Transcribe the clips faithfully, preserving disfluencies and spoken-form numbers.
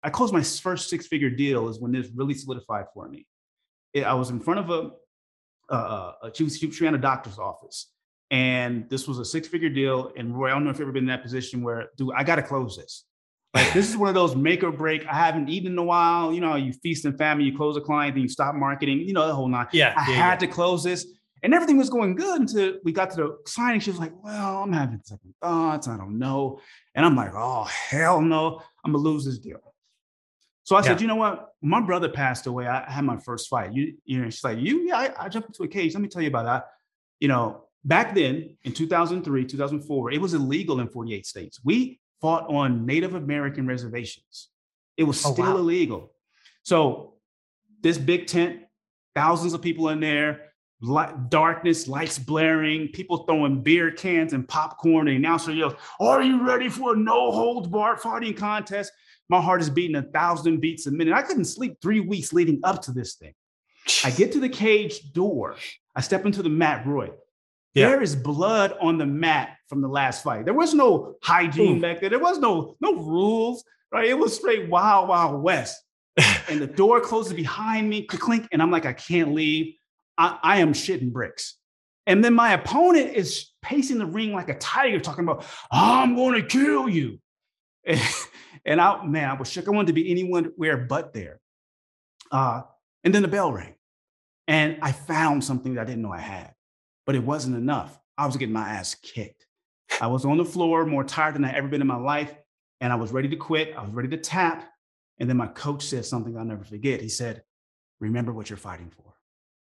I closed my first six figure deal is when this really solidified for me. It, I was in front of a, uh, a she was she ran a doctor's office, and this was a six figure deal. And Roy, I don't know if you've ever been in that position where, dude, I got to close this. Like this is one of those make or break. I haven't eaten in a while. You know, you feast and famine, you close a client, then you stop marketing. You know the whole nine. Yeah, I yeah, had yeah. to close this. And everything was going good until we got to the signing. She was like, well, I'm having second thoughts. I don't know. And I'm like, oh, hell no. I'm going to lose this deal. So I yeah. said, you know what? My brother passed away. I had my first fight. You, you know, she's like, you? Yeah, I, I jumped into a cage. Let me tell you about that. You know, back then in two thousand three, two thousand four, it was illegal in forty-eight states. We fought on Native American reservations. It was still oh, wow. illegal. So this big tent, thousands of people in there, light, darkness, lights blaring, people throwing beer cans and popcorn. And the announcer yells, are you ready for a no holds barred fighting contest? My heart is beating a thousand beats a minute. I couldn't sleep three weeks leading up to this thing. I get to the cage door. I step into the mat, Roy. Yeah. There is blood on the mat from the last fight. There was no hygiene Ooh. back there. There was no, no rules, right? It was straight wild, wild west. And the door closes behind me, clink, and I'm like, I can't leave. I, I am shitting bricks. And then my opponent is pacing the ring like a tiger, talking about, I'm going to kill you. And, and I, man, I was shook. I wanted to be anywhere but there. Uh, and then the bell rang. And I found something that I didn't know I had. But it wasn't enough. I was getting my ass kicked. I was on the floor, more tired than I ever been in my life. And I was ready to quit. I was ready to tap. And then my coach said something I'll never forget. He said, remember what you're fighting for.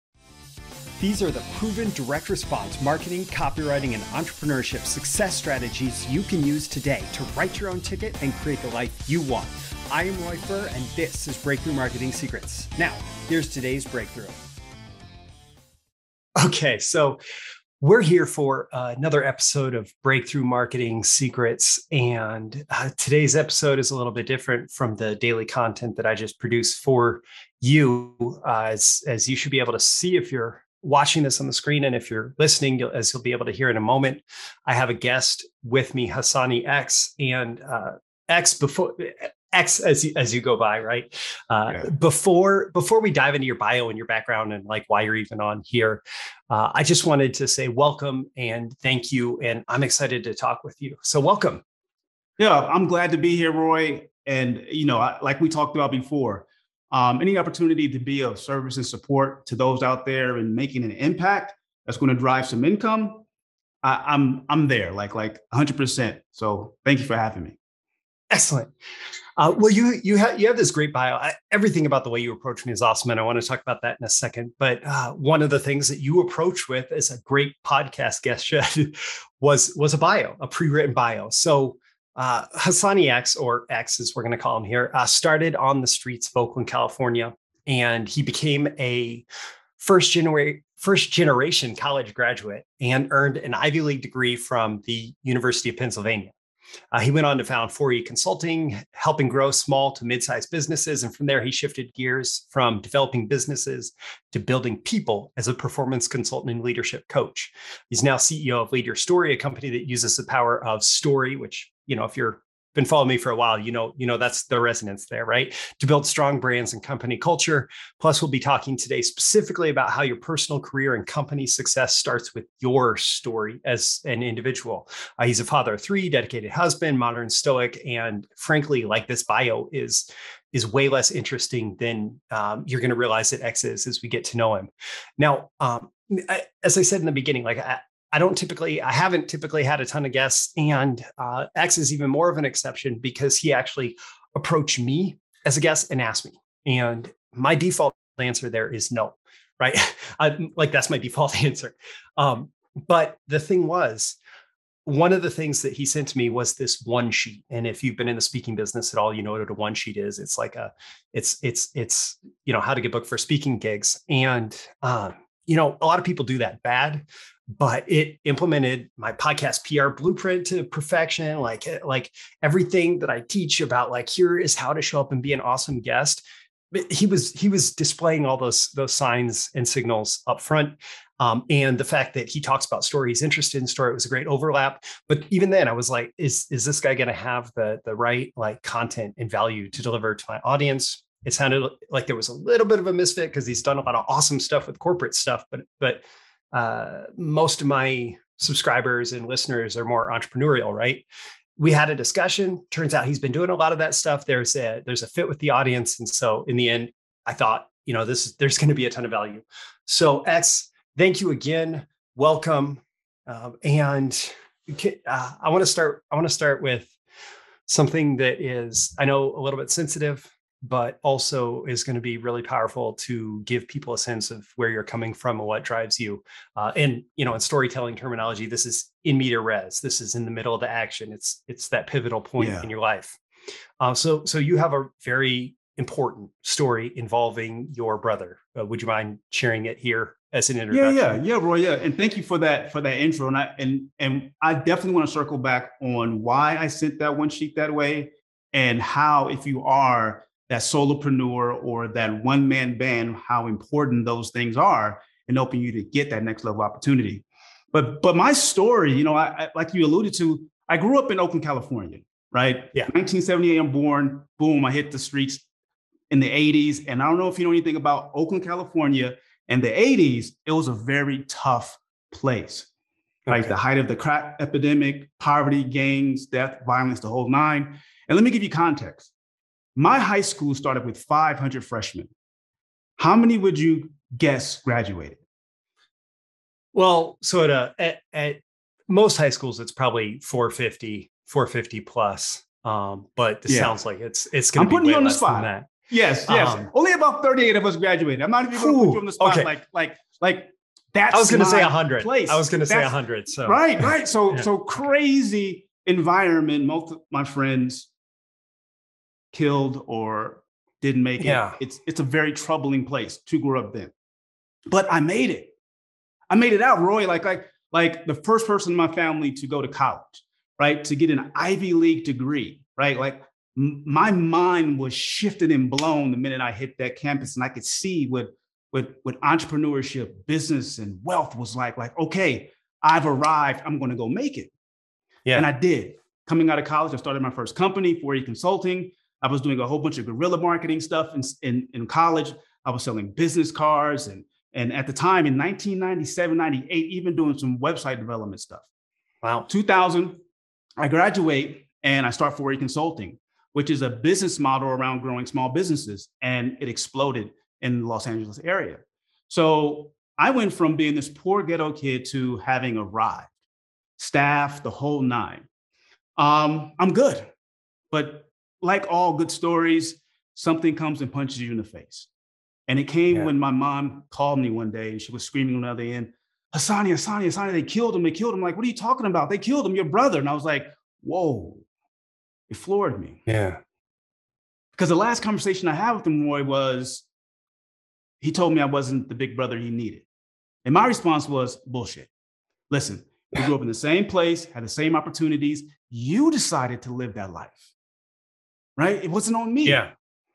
These are the proven direct response marketing, copywriting, and entrepreneurship success strategies you can use today to write your own ticket and create the life you want. I am Roy Furr, and this is Breakthrough Marketing Secrets. Now, here's today's breakthrough. Okay, so we're here for uh, another episode of Breakthrough Marketing Secrets, and uh, today's episode is a little bit different from the daily content that I just produced for you, uh, as, as you should be able to see if you're watching this on the screen, and if you're listening, you'll, as you'll be able to hear in a moment. I have a guest with me, Hassani X, and uh, X before. X as you, as you go by, right? Uh, yeah. Before before we dive into your bio and your background and like why you're even on here, uh, I just wanted to say welcome and thank you, and I'm excited to talk with you. So welcome. Yeah, I'm glad to be here, Roy. And you know, I, like we talked about before, um, any opportunity to be of service and support to those out there and making an impact that's going to drive some income, I, I'm I'm there, like like one hundred percent. So thank you for having me. Excellent. Uh, well, you you have you have this great bio. I, everything about the way you approach me is awesome, and I want to talk about that in a second. But uh, one of the things that you approach with as a great podcast guest should was was a bio, a pre-written bio. So uh, Hassani X, or X as we're going to call him here, uh, started on the streets of Oakland, California, and he became a first generation first generation college graduate and earned an Ivy League degree from the University of Pennsylvania. Uh, he went on to found four E Consulting, helping grow small to mid-sized businesses. And from there, he shifted gears from developing businesses to building people as a performance consultant and leadership coach. He's now C E O of Lead Your Story, a company that uses the power of story, which, you know, if you're been following me for a while, you know, you know, that's the resonance there, right? To build strong brands and company culture. Plus, we'll be talking today specifically about how your personal career and company success starts with your story as an individual. Uh, he's a father of three, dedicated husband, modern stoic, and frankly, like this bio is is way less interesting than um, you're going to realize that X is as we get to know him. Now, um, I, as I said in the beginning, like I, I don't typically, I haven't typically had a ton of guests, and uh, X is even more of an exception because he actually approached me as a guest and asked me. And my default answer there is no, right? I, like that's my default answer. Um, but the thing was, one of the things that he sent to me was this one sheet. And if you've been in the speaking business at all, you know what a one sheet is. It's like a, it's, it's, it's, you know, how to get booked for speaking gigs. And, um, you know, a lot of people do that bad, but it implemented my podcast P R blueprint to perfection. Like, like everything that I teach about, like, here is how to show up and be an awesome guest. he was he was displaying all those those signs and signals up front. Um, and the fact that he talks about story, he's interested in story, it was a great overlap. But even then, I was like, is is this guy going to have the the right like content and value to deliver to my audience? It sounded like there was a little bit of a misfit because he's done a lot of awesome stuff with corporate stuff, but but uh, most of my subscribers and listeners are more entrepreneurial, right? We had a discussion. Turns out he's been doing a lot of that stuff. There's a there's a fit with the audience, and so in the end, I thought, you know, this there's going to be a ton of value. So X, thank you again. Welcome, um, and uh, I want to start. I want to start with something that is, I know, a little bit sensitive, but also is going to be really powerful to give people a sense of where you're coming from and what drives you. Uh, and, you know, in storytelling terminology, this is in media res. This is in the middle of the action. It's it's that pivotal point yeah. in your life. Uh, so, so you have a very important story involving your brother. Uh, would you mind sharing it here as an introduction? Yeah, yeah, yeah, Roy. Yeah, and thank you for that for that intro. And I and and I definitely want to circle back on why I sent that one sheet that way, and how, if you are that solopreneur or that one man band, how important those things are in helping you to get that next level opportunity. But but my story, you know, I, I like you alluded to, I grew up in Oakland, California, right? Yeah. nineteen seventy-eight, I'm born. Boom, I hit the streets in the eighties. And I don't know if you know anything about Oakland, California. In the eighties, it was a very tough place. Okay. Like the height of the crack epidemic, poverty, gangs, death, violence, the whole nine. And let me give you context. My high school started with five hundred freshmen. How many would you guess graduated? Well, so at, a, at, at most high schools, it's probably four fifty, four fifty plus. Um, but it yeah. sounds like it's it's going to be putting way you on the less spot. than that. Yes, yes. Um, Only about thirty-eight of us graduated. I'm not even going to put you on the spot. Okay. Like, like, like that's I was going to say one hundred. Place. I was going to say one hundred. So right, right. So, yeah. so crazy environment. Most of my friends killed or didn't make it. Yeah. It's it's a very troubling place to grow up then. But I made it. I made it out, Roy. Like, like, like the first person in my family to go to college, right? To get an Ivy League degree, right? Like m- my mind was shifted and blown the minute I hit that campus, and I could see what what what entrepreneurship, business, and wealth was like. Like, okay, I've arrived. I'm going to go make it. Yeah. And I did. Coming out of college, I started my first company, four E Consulting. I was doing a whole bunch of guerrilla marketing stuff in, in, in college. I was selling business cards. And, and at the time in nineteen ninety-seven, ninety-eight, even doing some website development stuff. Wow. two thousand, I graduate and I start four E Consulting, which is a business model around growing small businesses. And it exploded in the Los Angeles area. So I went from being this poor ghetto kid to having arrived, staff, the whole nine. Um, I'm good, but like all good stories, something comes and punches you in the face. And it came yeah. when my mom called me one day and she was screaming on the other end, Hassani, Hassani, Hassani, they killed him. They killed him. Like, what are you talking about? They killed him, your brother. And I was like, whoa, it floored me. Yeah. Because the last conversation I had with him, Roy, was he told me I wasn't the big brother he needed. And my response was bullshit. Listen, we grew up in the same place, had the same opportunities. You decided to live that life. Right? It wasn't on me. Yeah.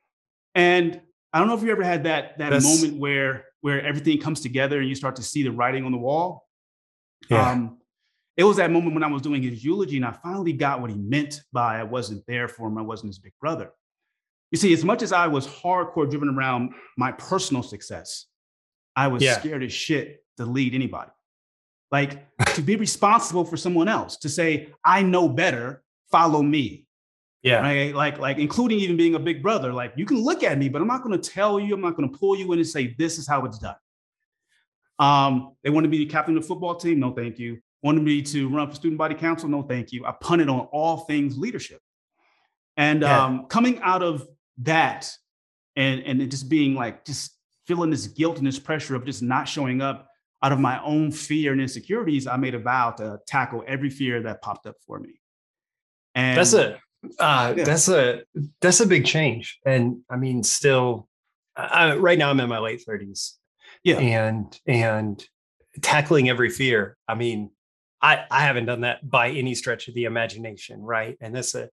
And I don't know if you ever had that, that That's... moment where, where everything comes together and you start to see the writing on the wall. Yeah. Um, it was that moment when I was doing his eulogy and I finally got what he meant by I wasn't there for him. I wasn't his big brother. You see, as much as I was hardcore driven around my personal success, I was yeah. scared as shit to lead anybody. Like to be responsible for someone else, to say, I know better, follow me. Yeah. Right. Like, like including even being a big brother, like you can look at me, but I'm not going to tell you, I'm not going to pull you in and say, this is how it's done. Um, they wanted me to captain the football team. No, thank you. Wanted me to run for student body council. No, thank you. I punted on all things leadership. And yeah. um, coming out of that and, and it just being like, just feeling this guilt and this pressure of just not showing up out of my own fear and insecurities, I made a vow to tackle every fear that popped up for me. And that's it. Uh, yeah. That's a that's a big change, and I mean, still, I, right now I'm in my late thirties, yeah, and and tackling every fear. I mean, I I haven't done that by any stretch of the imagination, right? And that's a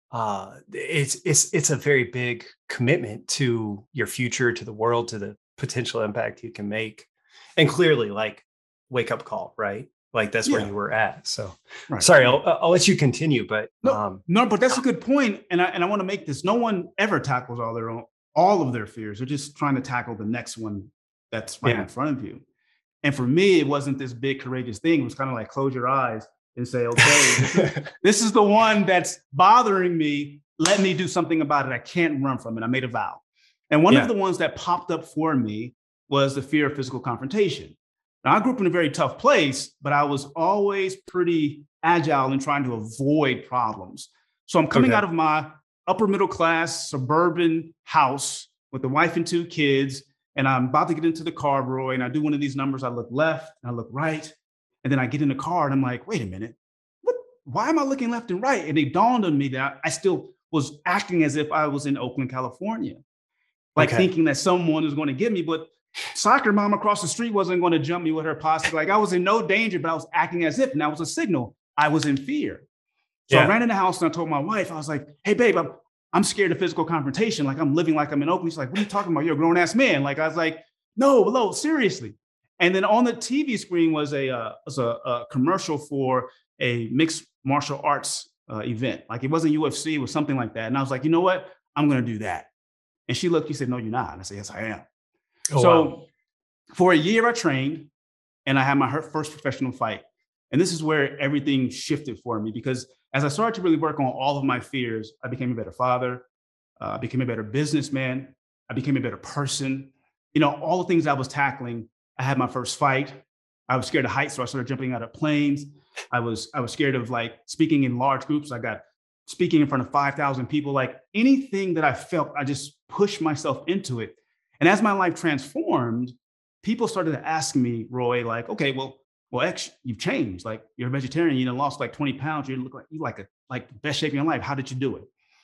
uh, it's it's it's a very big commitment to your future, to the world, to the potential impact you can make. And clearly, like, wake up call, right? Like that's where Yeah, you were at. So right. sorry, I'll, I'll let you continue, but No, um, no, but that's a good point, and I and I want to make this. No one ever tackles all their own all of their fears. They're just trying to tackle the next one that's right in yeah, front of you. And for me, it wasn't this big courageous thing. It was kind of like close your eyes and say, okay, this is this is the one that's bothering me. Let me do something about it. I can't run from it. I made a vow. And one of yeah, the ones that popped up for me was the fear of physical confrontation. Now, I grew up in a very tough place, but I was always pretty agile in trying to avoid problems. So I'm coming okay, out of my upper middle class suburban house with a wife and two kids, and I'm about to get into the car, Roy, and I do one of these numbers. I look left and I look right, and then I get in the car and I'm like, wait a minute, what? Why am I looking left and right? And it dawned on me that I still was acting as if I was in Oakland, California, like okay, thinking that someone was going to get me, but soccer mom across the street wasn't going to jump me with her posse. Like I was in no danger, but I was acting as if, and that was a signal I was in fear. So I yeah, ran in the house and I told my wife, I was like, hey, babe, I'm, I'm scared of physical confrontation. Like I'm living like I'm in Oakland. She's like, what are you talking about? You're a grown ass man. Like I was like, no, no, seriously. And then on the T V screen was a, uh, was a, a commercial for a mixed martial arts uh, event. Like it wasn't U F C, it was something like that. And I was like, you know what? I'm going to do that. And she looked, she said, no, you're not. And I said, yes, I am. oh wow, So for a year, I trained and I had my first professional fight. And this is where everything shifted for me because as I started to really work on all of my fears, I became a better father. Uh, I became a better businessman. I became a better person. You know, all the things I was tackling, I had my first fight. I was scared of heights, so I started jumping out of planes. I was I was scared of like speaking in large groups. I got speaking in front of five thousand people. Like anything that I felt, I just pushed myself into it. And as my life transformed, people started to ask me, Roy, like, okay, well, well, X, you've changed. Like you're a vegetarian, you know, lost like twenty pounds. You look like you like a like the best shape in your life. How did you do it?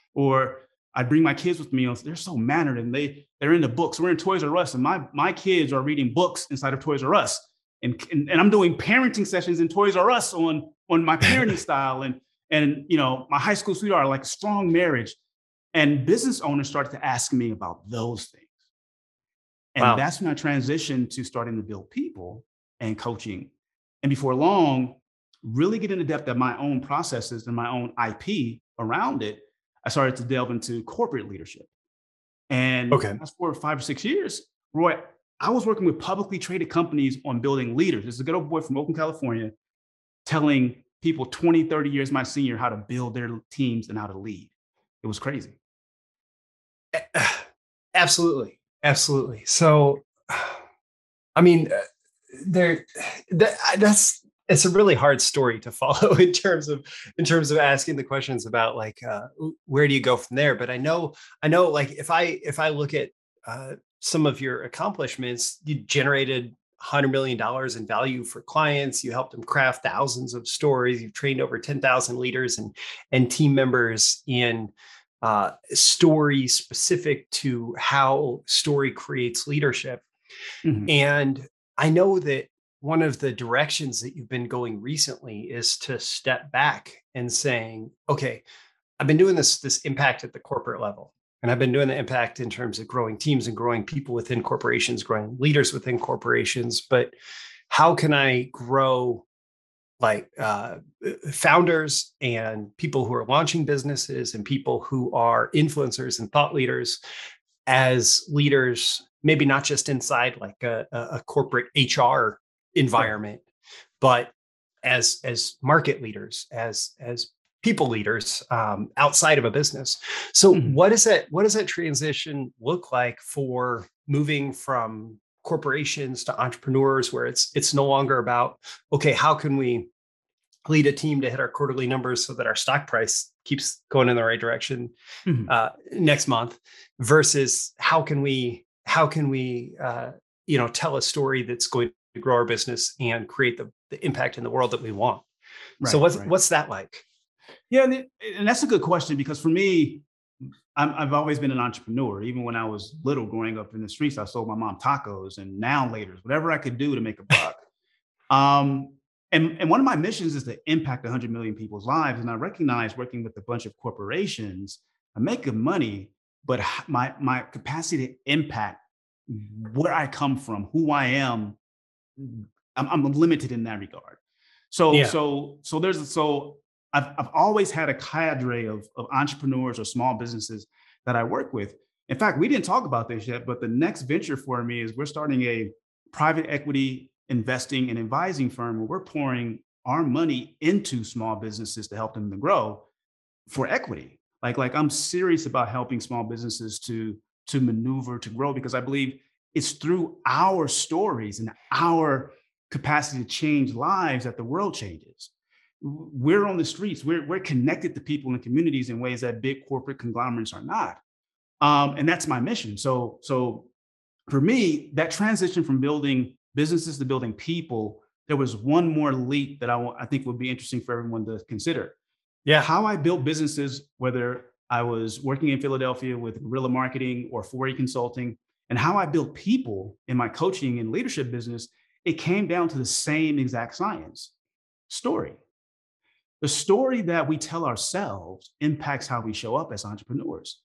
Or I bring my kids with me. You know, they're so mannered and they they're into books. We're in Toys R Us, and my my kids are reading books inside of Toys R Us. And, and, and I'm doing parenting sessions in Toys R Us on on my parenting style. And and you know, my high school sweetheart, like a strong marriage. And business owners started to ask me about those things. And wow, that's when I transitioned to starting to build people and coaching. And before long, really get into depth of my own processes and my own I P around it, I started to delve into corporate leadership. And okay, that's for five or six years, Roy, I was working with publicly traded companies on building leaders. This is a good old boy from Oakland, California, telling people twenty, thirty years my senior how to build their teams and how to lead. It was crazy. absolutely, absolutely. So, I mean, uh, there, that, that's it's a really hard story to follow in terms of in terms of asking the questions about like uh, where do you go from there. But I know, I know, like if I if I look at uh, some of your accomplishments, you generated one hundred million dollars in value for clients. You helped them craft thousands of stories. You've trained over ten thousand leaders and and team members in uh, stories specific to how story creates leadership. Mhm. And I know that one of the directions that you've been going recently is to step back and saying, okay, I've been doing this, this impact at the corporate level. And I've been doing the impact in terms of growing teams and growing people within corporations, growing leaders within corporations. But how can I grow like uh, founders and people who are launching businesses and people who are influencers and thought leaders as leaders, maybe not just inside like a, a corporate H R Right. environment, but as as market leaders, as as people leaders um, outside of a business. So Mhm. what does that what does that transition look like for moving from corporations to entrepreneurs, where it's it's no longer about, okay, how can we lead a team to hit our quarterly numbers so that our stock price keeps going in the right direction Mhm. uh, next month, versus how can we how can we uh, you know tell a story that's going to grow our business and create the, the impact in the world that we want. So Right. what's Right. what's that like? Yeah, and, it, and that's a good question because for me, I'm, I've always been an entrepreneur. Even when I was little, growing up in the streets, I sold my mom tacos and now later, whatever I could do to make a buck. Um, And, and one of my missions is to impact one hundred million people's lives. And I recognize working with a bunch of corporations, I make good money, but my, my capacity to impact where I come from, who I am, I'm, I'm limited in that regard. So, yeah. so, so there's, so I've, I've always had a cadre of, of entrepreneurs or small businesses that I work with. In fact, we didn't talk about this yet, but the next venture for me is we're starting a private equity investing and advising firm where we're pouring our money into small businesses to help them to grow for equity. Like, like I'm serious about helping small businesses to, to maneuver, to grow, because I believe it's through our stories and our capacity to change lives that the world changes. We're on the streets. We're, we're connected to people and communities in ways that big corporate conglomerates are not. Um, and that's my mission. So, so for me, that transition from building businesses to building people, there was one more leap that I, w- I think would be interesting for everyone to consider. Yeah, how I built businesses, whether I was working in Philadelphia with guerrilla marketing or four E consulting, and how I built people in my coaching and leadership business, it came down to the same exact science: story. The story that we tell ourselves impacts how we show up as entrepreneurs.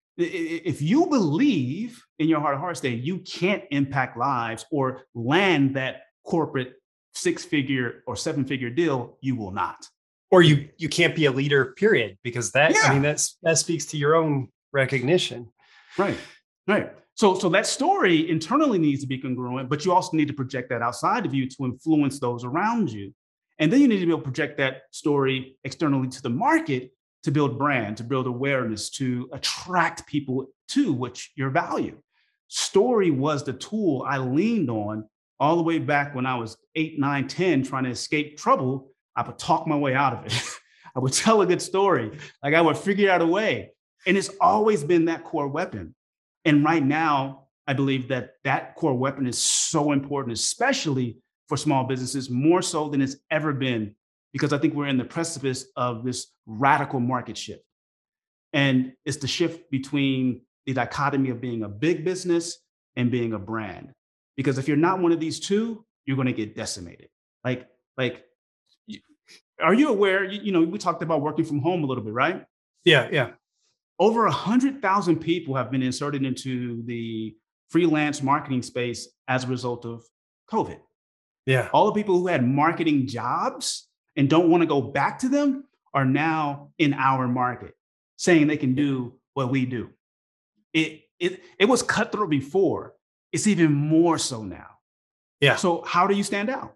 If you believe in your heart of hearts that you can't impact lives or land that corporate six-figure or seven-figure deal, you will not. Or you you can't be a leader, period, because that, yeah. I mean, that's that speaks to your own recognition. Right, right. So, so that story internally needs to be congruent, but you also need to project that outside of you to influence those around you. And then you need to be able to project that story externally to the market to build brand, to build awareness, to attract people to which your value. Story was the tool I leaned on all the way back when I was eight, nine, ten, trying to escape trouble. I would talk my way out of it. I would tell a good story. Like I would figure out a way. And it's always been that core weapon. And right now, I believe that that core weapon is so important, especially for small businesses, more so than it's ever been, because I think we're in the precipice of this radical market shift. And it's the shift between the dichotomy of being a big business and being a brand. Because if you're not one of these two, you're going to get decimated. Like, like, are you aware, you, you know, we talked about working from home a little bit, right? Yeah, yeah. Over one hundred thousand people have been inserted into the freelance marketing space as a result of COVID. Yeah. All the people who had marketing jobs and don't want to go back to them are now in our market saying they can do what we do. It, it, it was cutthroat before. It's even more so now. Yeah. So how do you stand out?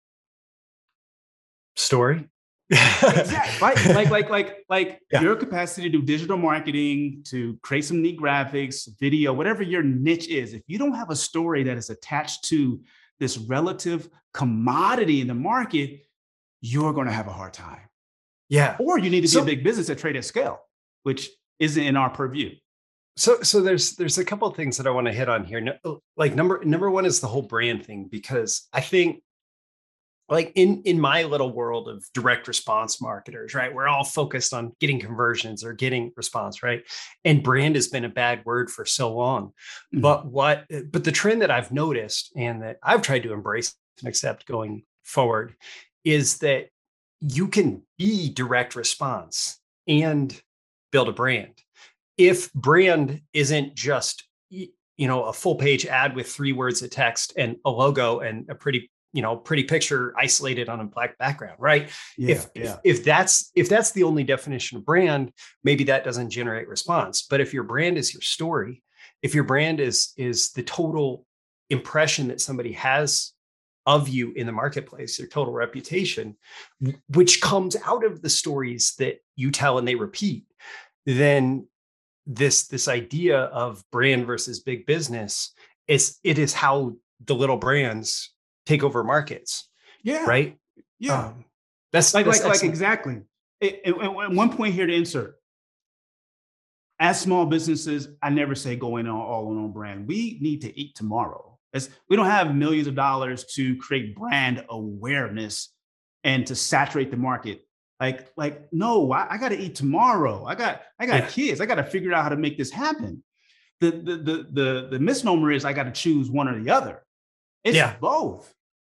Story. Exactly. Right? Like, like, like, like yeah. your capacity to do digital marketing, to create some neat graphics, video, whatever your niche is. If you don't have a story that is attached to this relative commodity in the market, you're going to have a hard time. Yeah. Or you need to be so, a big business that trade at scale, which isn't in our purview. So, so there's there's a couple of things that I want to hit on here. No, like number number one is the whole brand thing, because I think, like in in my little world of direct response marketers, right, we're all focused on getting conversions or getting response, right? And brand has been a bad word for so long. Mm-hmm. But what? But the trend that I've noticed and that I've tried to embrace and accept going forward is that you can be direct response and build a brand. If brand isn't just, you know, a full page ad with three words of text and a logo and a pretty, you know, pretty picture isolated on a black background, right? Yeah, if, yeah. if if that's if that's the only definition of brand, maybe that doesn't generate response. But if your brand is your story, if your brand is is the total impression that somebody has of you in the marketplace, your total reputation, which comes out of the stories that you tell and they repeat, then this this idea of brand versus big business is it is how the little brands take over markets. Yeah. Right. Yeah. Um, that's like that's like like exactly. And one point here to insert. As small businesses, I never say go in all on on brand. We need to eat tomorrow. It's, we don't have millions of dollars to create brand awareness and to saturate the market. Like, like, no, I, I got to eat tomorrow. I got, I got yeah. kids. I got to figure out how to make this happen. The, the, the, the, the misnomer is I got to choose one or the other. It's yeah. both.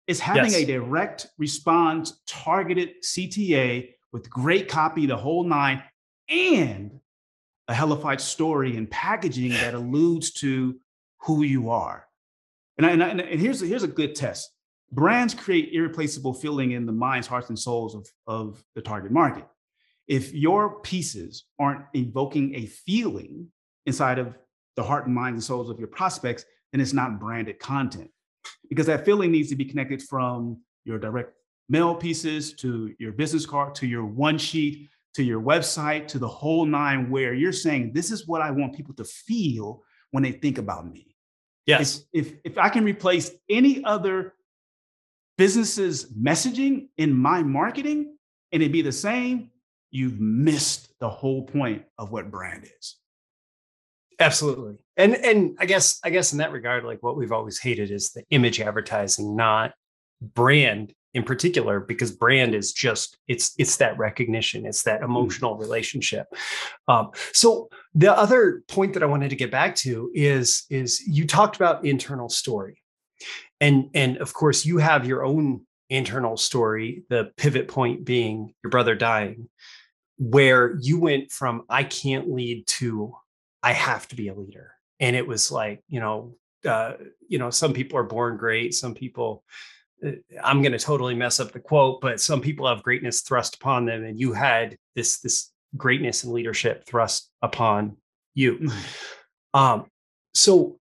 It's having Yes. a direct response, targeted C T A with great copy, the whole nine, and a hellified story and packaging that alludes to who you are. And, I, and, I, and here's, here's a good test. Brands create irreplaceable feeling in the minds, hearts, and souls of, of the target market. If your pieces aren't evoking a feeling inside of the heart and minds and souls of your prospects, then it's not branded content. Because that feeling needs to be connected from your direct mail pieces to your business card, to your one sheet, to your website, to the whole nine, where you're saying, this is what I want people to feel when they think about me. Yes. If, if, if I can replace any other business's messaging in my marketing and it be the same, you've missed the whole point of what brand is. Absolutely. And and I guess I guess in that regard, like what we've always hated is the image advertising, not brand in particular, because brand is just it's it's that recognition, it's that emotional mm. relationship. Um, so the other point that I wanted to get back to is is you talked about internal story, and and of course you have your own internal story. The pivot point being your brother dying, where you went from I can't lead to I have to be a leader. And it was like, you know, uh, you know, some people are born great. Some people, uh, I'm going to totally mess up the quote, but some people have greatness thrust upon them. And you had this, this greatness and leadership thrust upon you. Mm-hmm. Um, so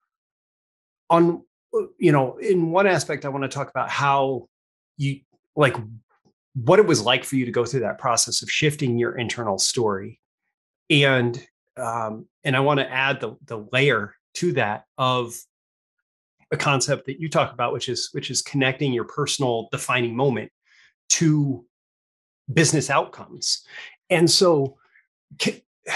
on, you know, in one aspect, I want to talk about how you, like, what it was like for you to go through that process of shifting your internal story. And Um, and I want to add the the layer to that of a concept that you talk about, which is which is connecting your personal defining moment to business outcomes. And so, can,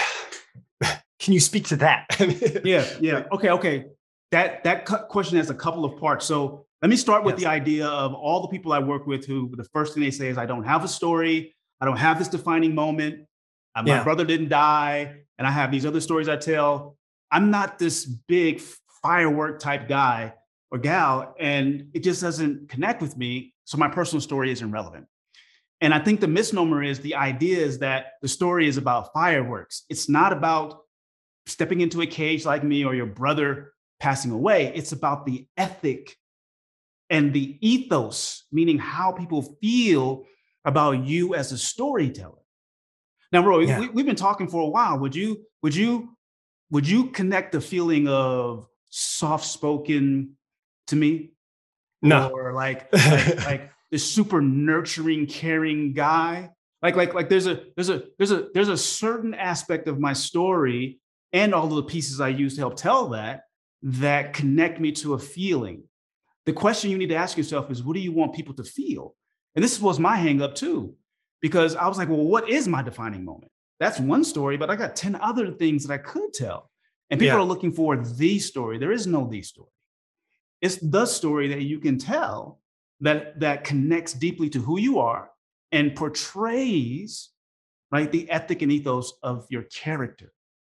can you speak to that? yeah, yeah. Okay, okay. That that question has a couple of parts. So let me start with yes. the idea of all the people I work with who the first thing they say is, I don't have a story. I don't have this defining moment. Uh, my yeah. brother didn't die. And I have these other stories I tell. I'm not this big firework type guy or gal, and it just doesn't connect with me. So my personal story isn't relevant. And I think the misnomer is the idea is that the story is about fireworks. It's not about stepping into a cage like me or your brother passing away. It's about the ethic and the ethos, meaning how people feel about you as a storyteller. Now, Roy, yeah. we, we've been talking for a while. Would you, would you, would you connect the feeling of soft-spoken to me? No. Or like, like, like this super nurturing, caring guy? Like, like, like there's a, there's a, there's a, there's a certain aspect of my story and all of the pieces I use to help tell that, that connect me to a feeling. The question you need to ask yourself is, what do you want people to feel? And this was my hang up too. Because I was like, well, what is my defining moment? That's one story, but I got ten other things that I could tell. And people yeah. are looking for the story. There is no the story. It's the story that you can tell that, that connects deeply to who you are and portrays, right, the ethic and ethos of your character.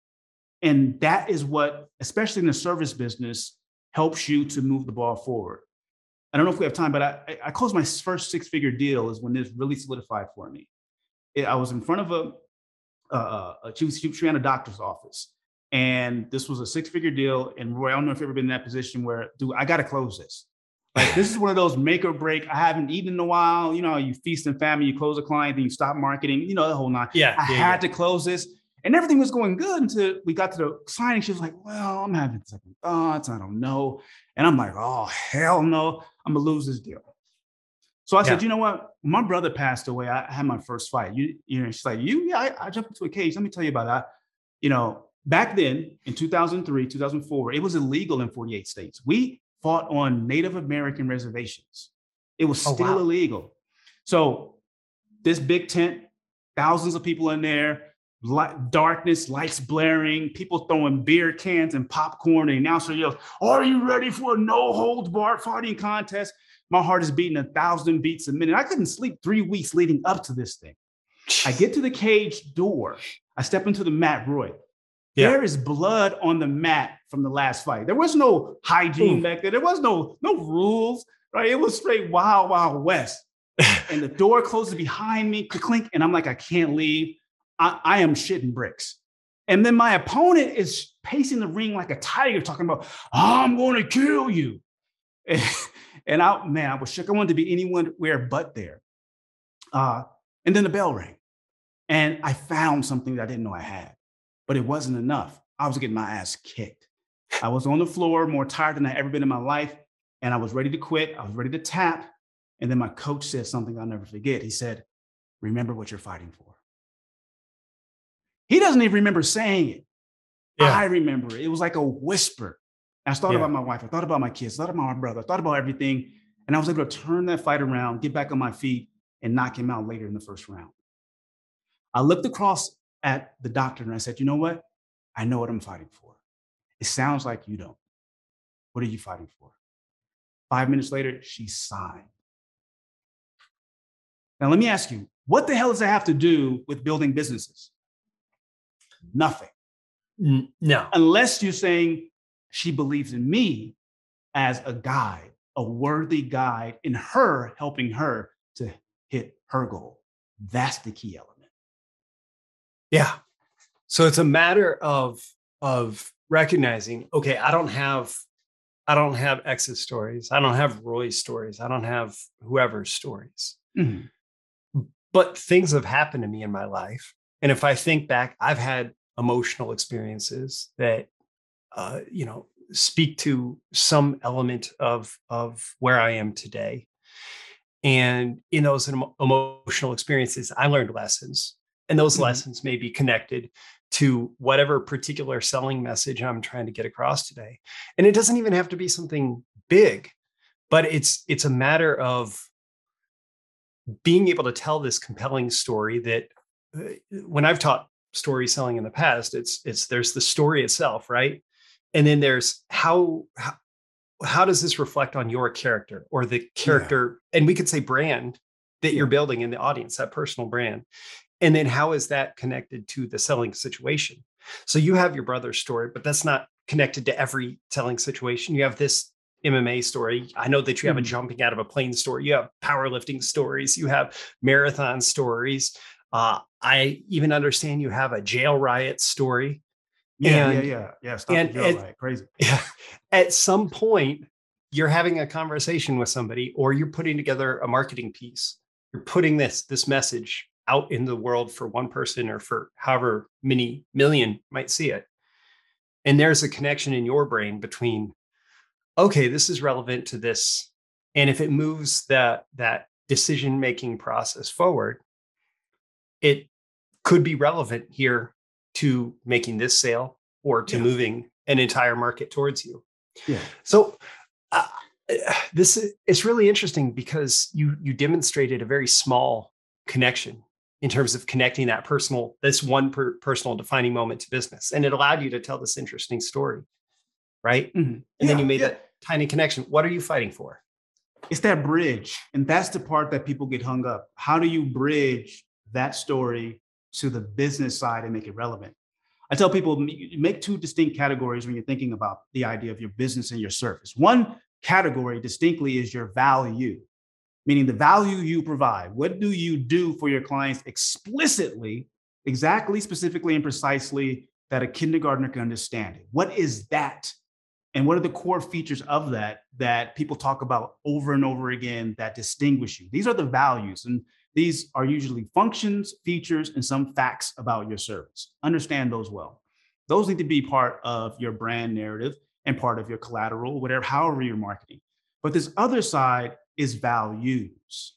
And that is what, especially in the service business, helps you to move the ball forward. I don't know if we have time, but I, I closed my first six-figure deal is when this really solidified for me. It, I was in front of a, uh, a she, was, she ran a doctor's office, and this was a six-figure deal. And Roy, I don't know if you've ever been in that position where, dude, I got to close this. Like, this is one of those make or break. I haven't eaten in a while. You know, you feast and famine, you close a client, then you stop marketing, you know, the whole nine. Yeah, I yeah, had yeah. to close this. And everything was going good until we got to the signing. She was like, well, I'm having second thoughts. I don't know. And I'm like, oh, hell no. I'm going to lose this deal. So I yeah. said, you know what? My brother passed away. I had my first fight. You, you know, she's like, you? Yeah, I, I jumped into a cage. Let me tell you about that. You know, back then in two thousand three, two thousand four, it was illegal in forty-eight states. We fought on Native American reservations. It was still oh, wow. illegal. So this big tent, thousands of people in there, light, darkness, lights blaring, people throwing beer cans and popcorn. The announcer yells, "Are you ready for a no holds barred fighting contest?" My heart is beating a thousand beats a minute. I couldn't sleep three weeks leading up to this thing. I get to the cage door. I step into the mat, Roy. Yeah. There is blood on the mat from the last fight. There was no hygiene Ooh. back there. There was no, no rules. right? It was straight wild, wild west. And the door closes behind me, clink, and I'm like, I can't leave. I, I am shitting bricks. And then my opponent is pacing the ring like a tiger, talking about, I'm going to kill you. And, and I, man, I was shook. I wanted to be anywhere but there. Uh, and then the bell rang. And I found something that I didn't know I had, but it wasn't enough. I was getting my ass kicked. I was on the floor, more tired than I ever been in my life. And I was ready to quit. I was ready to tap. And then my coach said something I'll never forget. He said, remember what you're fighting for. He doesn't even remember saying it. Yeah. I remember it. It was like a whisper. I thought yeah. about my wife. I thought about my kids. I thought about my brother. I thought about everything. And I was able to turn that fight around, get back on my feet, and knock him out later in the first round. I looked across at the doctor and I said, you know what? I know what I'm fighting for. It sounds like you don't. What are you fighting for? Five minutes later, she signed. Now, let me ask you, what the hell does that have to do with building businesses? Nothing. No. Unless you're saying she believes in me as a guide, a worthy guide in her, helping her to hit her goal. That's the key element. Yeah. So it's a matter of, of recognizing, okay, I don't have, I don't have X's stories. I don't have Roy's stories. I don't have whoever's stories. Mm-hmm. But things have happened to me in my life. And if I think back, I've had emotional experiences that, uh, you know, speak to some element of, of where I am today. And in those emo- emotional experiences, I learned lessons. And those mm-hmm. lessons may be connected to whatever particular selling message I'm trying to get across today. And it doesn't even have to be something big, but it's it's a matter of being able to tell this compelling story that uh, when I've taught story selling in the past, it's it's there's the story itself, right? And then there's how how, how does this reflect on your character or the character, yeah. and we could say brand that yeah. you're building in the audience, that personal brand. And then how is that connected to the selling situation? So you have your brother's story, but that's not connected to every selling situation. You have this M M A story. I know that you have mm. a jumping out of a plane story. You have powerlifting stories. You have marathon stories. Uh, I even understand you have a jail riot story. Yeah, and, yeah, yeah, yeah. Stop and the jail riot. Crazy. Yeah. At some point, you're having a conversation with somebody, or you're putting together a marketing piece. You're putting this this message out in the world for one person or for however many million might see it. And there's a connection in your brain between, okay, this is relevant to this. And if it moves that, that decision-making process forward, it could be relevant here to making this sale or to yeah. moving an entire market towards you. Yeah. So uh, this it's really interesting because you you demonstrated a very small connection in terms of connecting that personal, this one per personal defining moment to business. And it allowed you to tell this interesting story, right? Mm-hmm. And yeah, then you made yeah. that tiny connection. What are you fighting for? It's that bridge. And that's the part that people get hung up. How do you bridge that story to the business side and make it relevant? I tell people, make two distinct categories when you're thinking about the idea of your business and your service. One category distinctly is your value, meaning the value you provide. What do you do for your clients explicitly, exactly, specifically, and precisely that a kindergartner can understand it? What is that? And what are the core features of that that people talk about over and over again that distinguish you? These are the values. And these are usually functions, features, and some facts about your service. Understand those well. Those need to be part of your brand narrative and part of your collateral, whatever, however you're marketing. But this other side is values.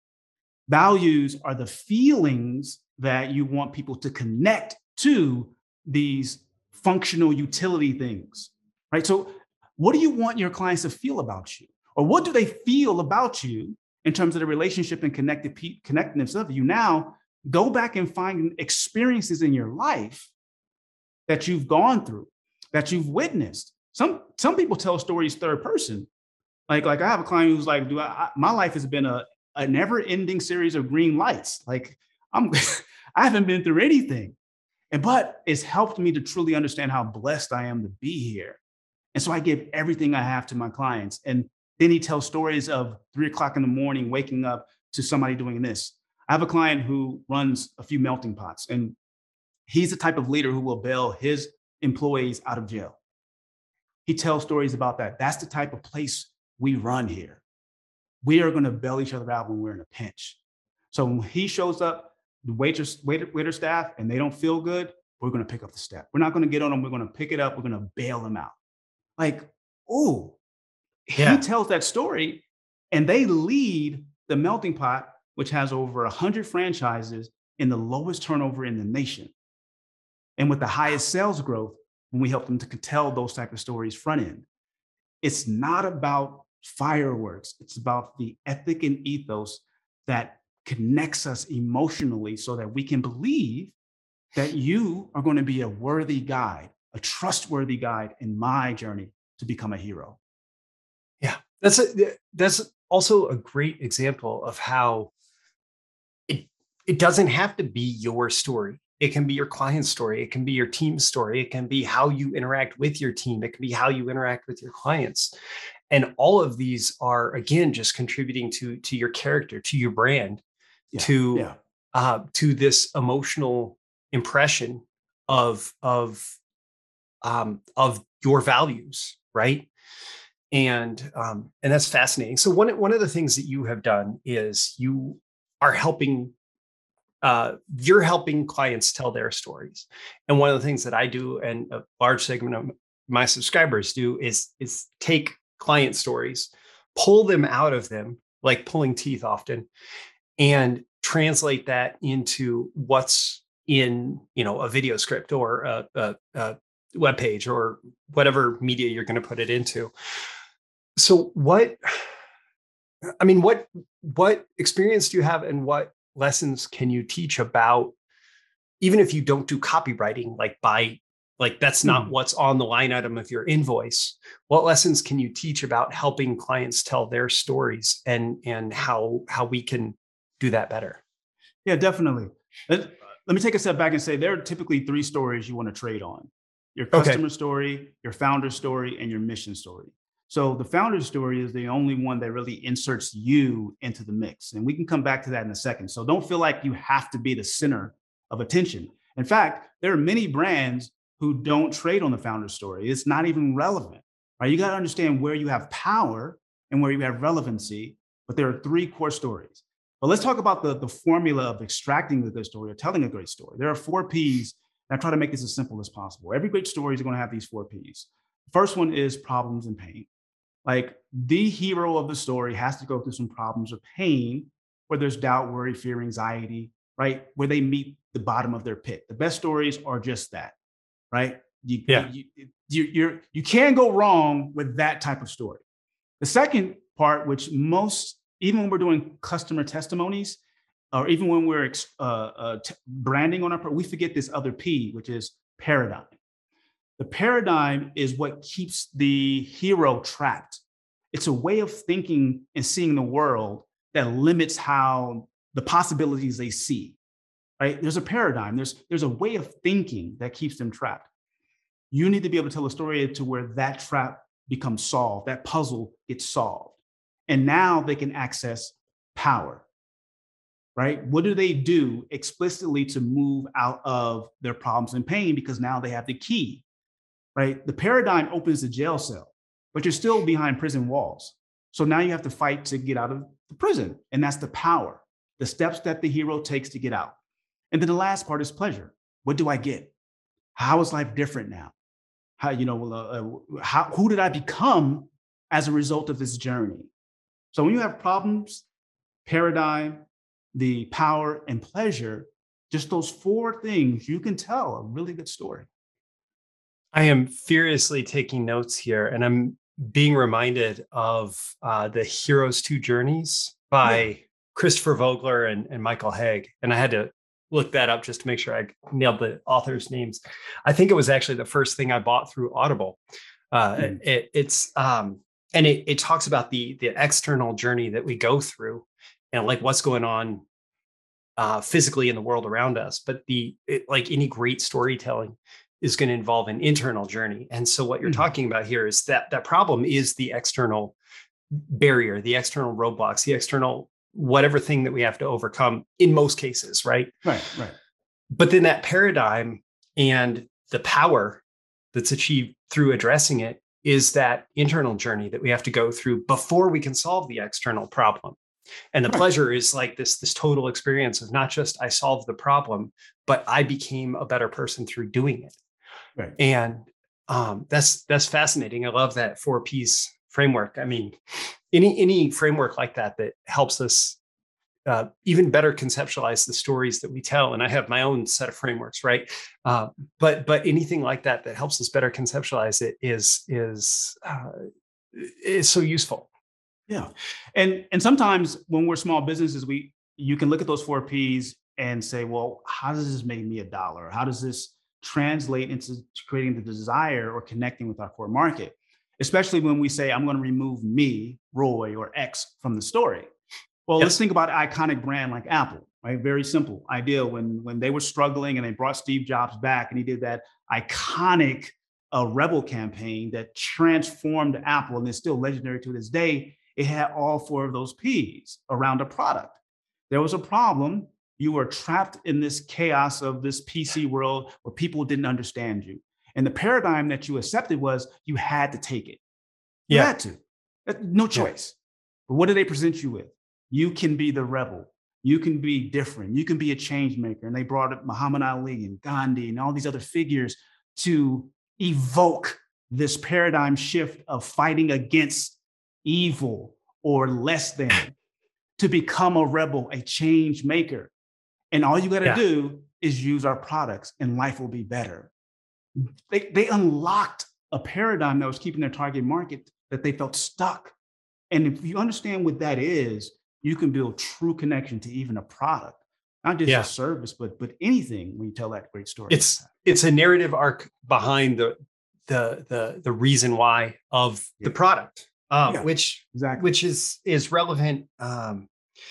Values are the feelings that you want people to connect to these functional utility things, right? So what do you want your clients to feel about you? Or what do they feel about you in terms of the relationship and connected connectedness of you? Now, go back and find experiences in your life that you've gone through, that you've witnessed. Some, some people tell stories third person. Like, like I have a client who's like, "Do I, I my life has been a, a never-ending series of green lights. Like I'm, I haven't been through anything. And, but it's helped me to truly understand how blessed I am to be here. And so I give everything I have to my clients. And Then he tells stories of three o'clock in the morning, waking up to somebody doing this. I have a client who runs a few melting pots, and he's the type of leader who will bail his employees out of jail. He tells stories about that. That's the type of place we run here. We are going to bail each other out when we're in a pinch. So when he shows up, the waitress, waiter, waiter staff, and they don't feel good, we're going to pick up the step. We're not going to get on them. We're going to pick it up. We're going to bail them out. Like, oh, Yeah. he tells that story, and they lead the melting pot, which has over one hundred franchises and the lowest turnover in the nation. And with the highest sales growth, when we help them to tell those type of stories front end. It's not about fireworks. It's about the ethic and ethos that connects us emotionally so that we can believe that you are going to be a worthy guide, a trustworthy guide in my journey to become a hero. Yeah, that's a, that's also a great example of how it it doesn't have to be your story. It can be your client's story. It can be your team's story. It can be how you interact with your team. It can be how you interact with your clients. And all of these are, again, just contributing to, to your character, to your brand, Yeah, to, yeah. Uh, to this emotional impression of, of, um, of your values, right? And, um, and that's fascinating. So one, one of the things that you have done is you are helping Uh, you're helping clients tell their stories. And one of the things that I do, and a large segment of my subscribers do, is, is take client stories, pull them out of them, like pulling teeth often, and translate that into what's in, you know, a video script or a, a, a web page or whatever media you're going to put it into. So what, I mean, what, what experience do you have, and what lessons can you teach about, even if you don't do copywriting, like by, like that's not mm. what's on the line item of your invoice, what lessons can you teach about helping clients tell their stories, and, and how, how we can do that better? Yeah, definitely. Let, let me take a step back and say there are typically three stories you want to trade on: your customer okay. story, your founder story, and your mission story. So the founder story is the only one that really inserts you into the mix. And we can come back to that in a second. So don't feel like you have to be the center of attention. In fact, there are many brands who don't trade on the founder story. It's not even relevant, right? You got to understand where you have power and where you have relevancy, but there are three core stories. But let's talk about the, the formula of extracting a good story or telling a great story. There are four P's, and I try to make this as simple as possible. Every great story is going to have these four P's. The first one is problems and pain. Like, the hero of the story has to go through some problems or pain where there's doubt, worry, fear, anxiety, right? Where they meet the bottom of their pit. The best stories are just that, right? You, yeah. you, you, you're, you can't go wrong with that type of story. The second part, which most, even when we're doing customer testimonies, or even when we're uh, uh, t- branding on our part, we forget this other P, which is paradigm. The paradigm is what keeps the hero trapped. It's a way of thinking and seeing the world that limits how the possibilities they see, right? There's a paradigm. There's, there's a way of thinking that keeps them trapped. You need to be able to tell a story to where that trap becomes solved, that puzzle gets solved. And now they can access power, right? What do they do explicitly to move out of their problems and pain? Because now they have the key. Right? The paradigm opens the jail cell, but you're still behind prison walls. So now you have to fight to get out of the prison. And that's the power, the steps that the hero takes to get out. And then the last part is pleasure. What do I get? How is life different now? How, you know, uh, how, who did I become as a result of this journey? So when you have problems, paradigm, the power, and pleasure, just those four things, you can tell a really good story. I am furiously taking notes here, and I'm being reminded of uh, the Heroes Two Journeys by yeah. Christopher Vogler and, and Michael Haig. And I had to look that up just to make sure I nailed the authors' names. I think it was actually the first thing I bought through Audible. Uh, mm. it, it's um, and it, it talks about the the external journey that we go through, and like what's going on uh, physically in the world around us. But the it, like any great storytelling is going to involve an internal journey. And so what you're mm-hmm. talking about here is that that problem is the external barrier, the external roadblocks, the external whatever thing that we have to overcome in most cases, right? Right, right. But then that paradigm and the power that's achieved through addressing it is that internal journey that we have to go through before we can solve the external problem. And the Right. pleasure is like this, this total experience of not just I solved the problem, but I became a better person through doing it. Right. And um, that's that's fascinating. I love that four piece framework. I mean, any any framework like that that helps us uh, even better conceptualize the stories that we tell. And I have my own set of frameworks, right? Uh, but but anything like that that helps us better conceptualize it is is uh, is so useful. Yeah. And and sometimes when we're small businesses, we you can look at those four P's and say, well, how does this make me a dollar? How does this translate into creating the desire or connecting with our core market? Especially when we say, I'm going to remove me, Roy, or X from the story. Well, Yes. let's think about an iconic brand like Apple, right? Very simple idea. When when they were struggling and they brought Steve Jobs back and he did that iconic uh, Rebel campaign that transformed Apple and is still legendary to this day, it had all four of those P's around a product. There was a problem. You were trapped in this chaos of this P C world where people didn't understand you. And the paradigm that you accepted was you had to take it. You Yeah. had to. No choice. But what do they present you with? You can be the rebel. You can be different. You can be a change maker. And they brought up Muhammad Ali and Gandhi and all these other figures to evoke this paradigm shift of fighting against evil or less than, to become a rebel, a change maker. And all you got to Yeah. do is use our products and life will be better. They, they unlocked a paradigm that was keeping their target market that they felt stuck. And if you understand what that is, you can build true connection to even a product, not just Yeah. a service, but but anything when you tell that great story. It's it's a narrative arc behind the the the the reason why of Yeah. the product, um, Yeah. which Exactly. which is is relevant. Um,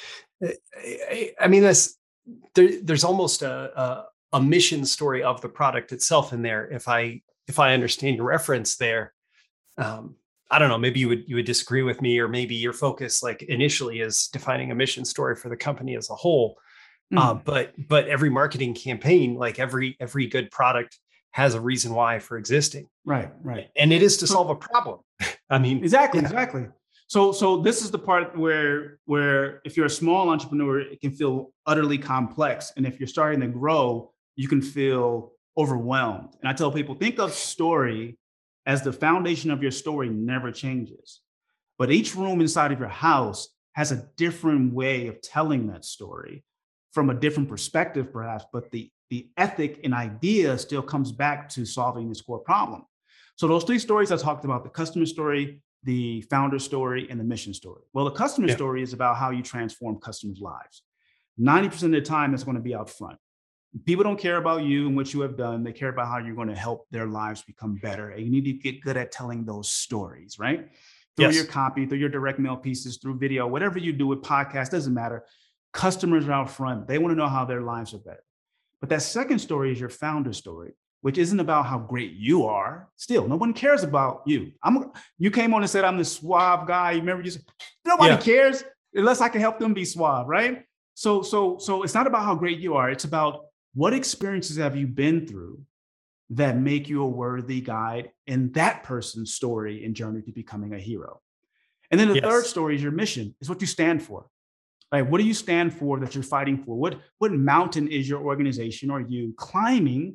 I, I mean, that's there, there's almost a, a a mission story of the product itself in there. If I if I understand your reference there, um, I don't know. Maybe you would you would disagree with me, or maybe your focus, like initially, is defining a mission story for the company as a whole. Uh, Mm. but but every marketing campaign, like every every good product, has a reason why for existing, Right, right. and it is to So- solve a problem. I mean, Exactly, yeah. exactly. So, so this is the part where, where if you're a small entrepreneur, it can feel utterly complex, and if you're starting to grow, you can feel overwhelmed. And I tell people, think of story as the foundation of your story never changes, but each room inside of your house has a different way of telling that story from a different perspective, perhaps. But the the ethic and idea still comes back to solving this core problem. So those three stories I talked about, the customer story, the founder story, and the mission story. Well, the customer Yeah. story is about how you transform customers' lives. ninety percent of the time, it's going to be out front. People don't care about you and what you have done. They care about how you're going to help their lives become better. And you need to get good at telling those stories, right? Through Yes. your copy, through your direct mail pieces, through video, whatever you do with podcasts, doesn't matter. Customers are out front. They want to know how their lives are better. But that second story is your founder story, which isn't about how great you are. Still, no one cares about you. I'm. You came on and said I'm the suave guy. You remember you said, nobody Yeah. cares unless I can help them be suave, right? So, so, so it's not about how great you are. It's about what experiences have you been through that make you a worthy guide in that person's story and journey to becoming a hero. And then the Yes. third story is your mission, is what you stand for. Like, what do you stand for that you're fighting for? What, what mountain is your organization or you climbing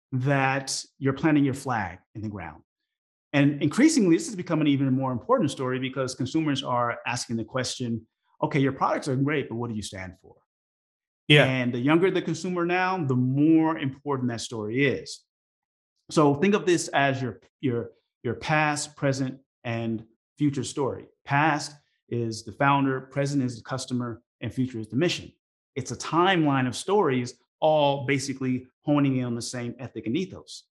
that you're planting your flag in the ground? And increasingly, this is becoming an even more important story because consumers are asking the question, okay, your products are great, but what do you stand for? Yeah. And the younger the consumer now, the more important that story is. So think of this as your, your, your past, present, and future story. Past is the founder, present is the customer, and future is the mission. It's a timeline of stories, all basically honing in on the same ethic and ethos.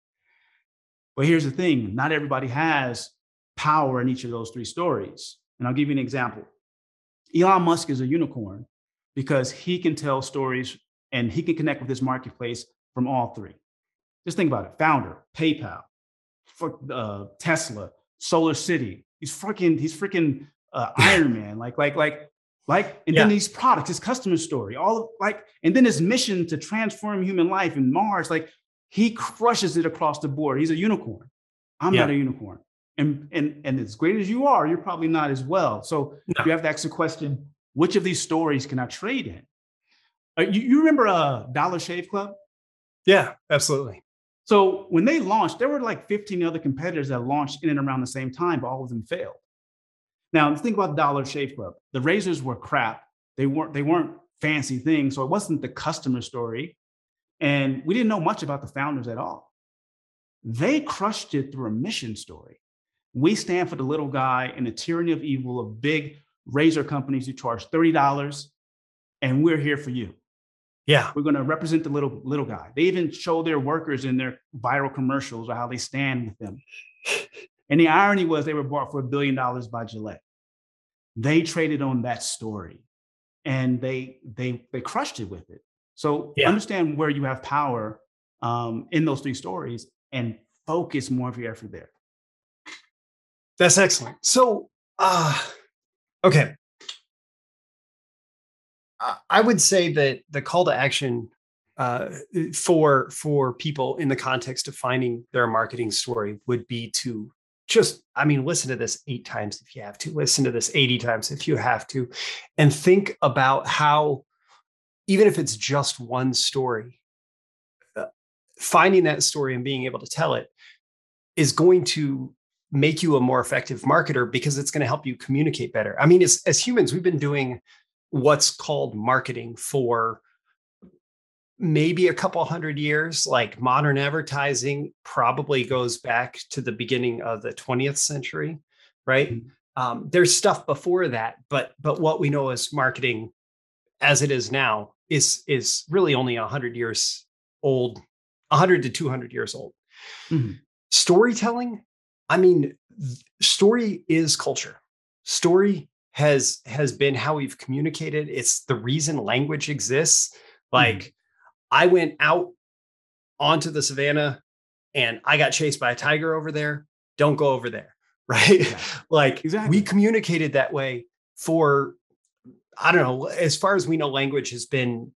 But here's the thing, not everybody has power in each of those three stories. And I'll give you an example. Elon Musk is a unicorn because he can tell stories and he can connect with this marketplace from all three. Just think about it. Founder, PayPal, uh, Tesla, Solar City. He's freaking, he's freaking uh, Iron Man, like, like, like, like, and Yeah. then these products, his customer story, all of, like, and then his mission to transform human life in Mars, like he crushes it across the board. He's a unicorn. I'm not Yeah. a unicorn. And, and, and as great as you are, you're probably not as well. So No. you have to ask the question, which of these stories can I trade in? Uh, you, you remember uh, Dollar Shave Club? Yeah, absolutely. So when they launched, there were like fifteen other competitors that launched in and around the same time, but all of them failed. Now think about Dollar Shave Club. The razors were crap. They weren't, they weren't fancy things. So it wasn't the customer story. And we didn't know much about the founders at all. They crushed it through a mission story. We stand for the little guy and the tyranny of evil of big razor companies who charge thirty dollars, and we're here for you. Yeah. We're going to represent the little little guy. They even show their workers in their viral commercials or how they stand with them. And the irony was they were bought for a billion dollars by Gillette. They traded on that story, and they they they crushed it with it. So Yeah. understand where you have power um, in those three stories and focus more of your effort there. That's excellent. So, uh, okay. I would say that the call to action uh, for for people in the context of finding their marketing story would be to just, I mean, listen to this eight times if you have to, listen to this eighty times if you have to, and think about how, even if it's just one story, uh, finding that story and being able to tell it is going to make you a more effective marketer because it's going to help you communicate better. I mean, as, as humans, we've been doing what's called marketing for maybe a couple hundred years. Like modern advertising probably goes back to the beginning of the twentieth century, right? Mm-hmm. Um, there's stuff before that, but but what we know as marketing as it is now is is really only one hundred years old, one hundred to two hundred years old. Mm-hmm. Storytelling, I mean, story is culture. Story has has been how we've communicated. It's the reason language exists. Like mm-hmm. I went out onto the savannah and I got chased by a tiger over there. Don't go over there, right? Yeah. Like exactly. We communicated that way for, I don't know, as far as we know, language has been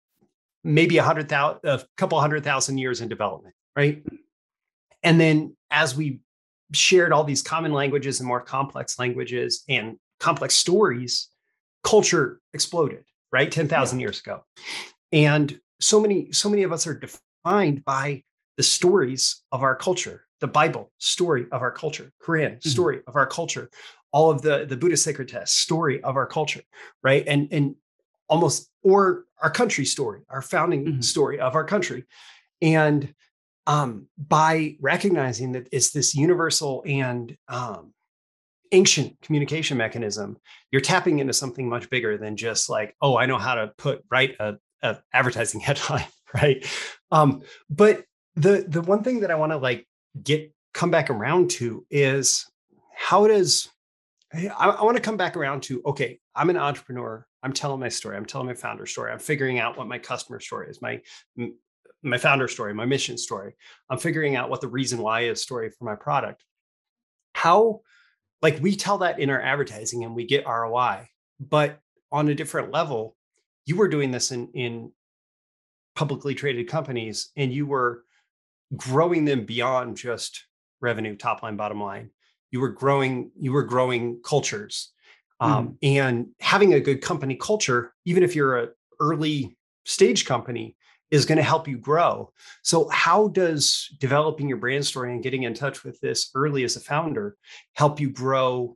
maybe a hundred thousand, a couple hundred thousand years in development, right? And then as we shared all these common languages and more complex languages and complex stories, culture exploded, right? ten thousand yeah. years ago. And so many, so many of us are defined by the stories of our culture, the Bible, story of our culture, Quran, mm-hmm. story of our culture, all of the, the Buddhist sacred texts, story of our culture, right? And, and almost, or our country story, our founding mm-hmm. story of our country. And um, by recognizing that it's this universal and um, ancient communication mechanism, you're tapping into something much bigger than just like, oh, I know how to put, write a, a advertising headline, right? Um, but the the one thing that I want to like get, come back around to is how does, I, I want to come back around to, okay, I'm an entrepreneur. I'm telling my story. I'm telling my founder story. I'm figuring out what my customer story is, my, my founder story, my mission story. I'm figuring out what the reason why is story for my product. How, like we tell that in our advertising and we get R O I, but on a different level, you were doing this in, in publicly traded companies and you were growing them beyond just revenue, top line, bottom line. You were growing, you were growing cultures. Um, mm. And having a good company culture, even if you're an early stage company, is going to help you grow. So how does developing your brand story and getting in touch with this early as a founder help you grow,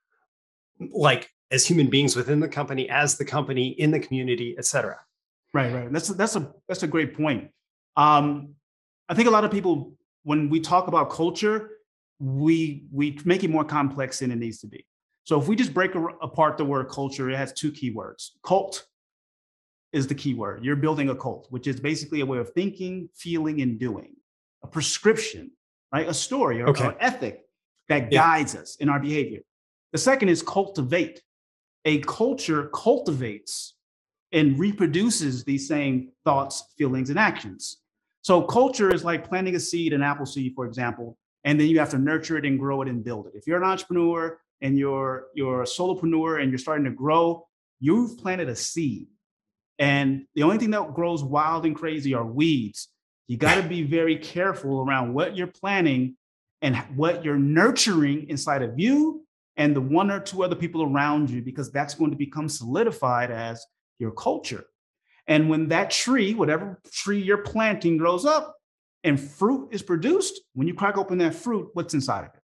like as human beings within the company, as the company, in the community, et cetera? Right, right. That's a, that's a that's a great point. Um, I think a lot of people, when we talk about culture, we we make it more complex than it needs to be. So if we just break a, apart the word culture, it has two keywords. Cult is the key word. You're building a cult, which is basically a way of thinking, feeling, and doing. A prescription, right? A story or, okay. or ethic that yeah. guides us in our behavior. The second is cultivate. A culture cultivates and reproduces these same thoughts, feelings, and actions. So culture is like planting a seed, an apple seed, for example, and then you have to nurture it and grow it and build it. If you're an entrepreneur, and you're you're a solopreneur and you're starting to grow, you've planted a seed. And the only thing that grows wild and crazy are weeds. You got to be very careful around what you're planting and what you're nurturing inside of you and the one or two other people around you, because that's going to become solidified as your culture. And when that tree, whatever tree you're planting, grows up and fruit is produced, when you crack open that fruit, what's inside of it?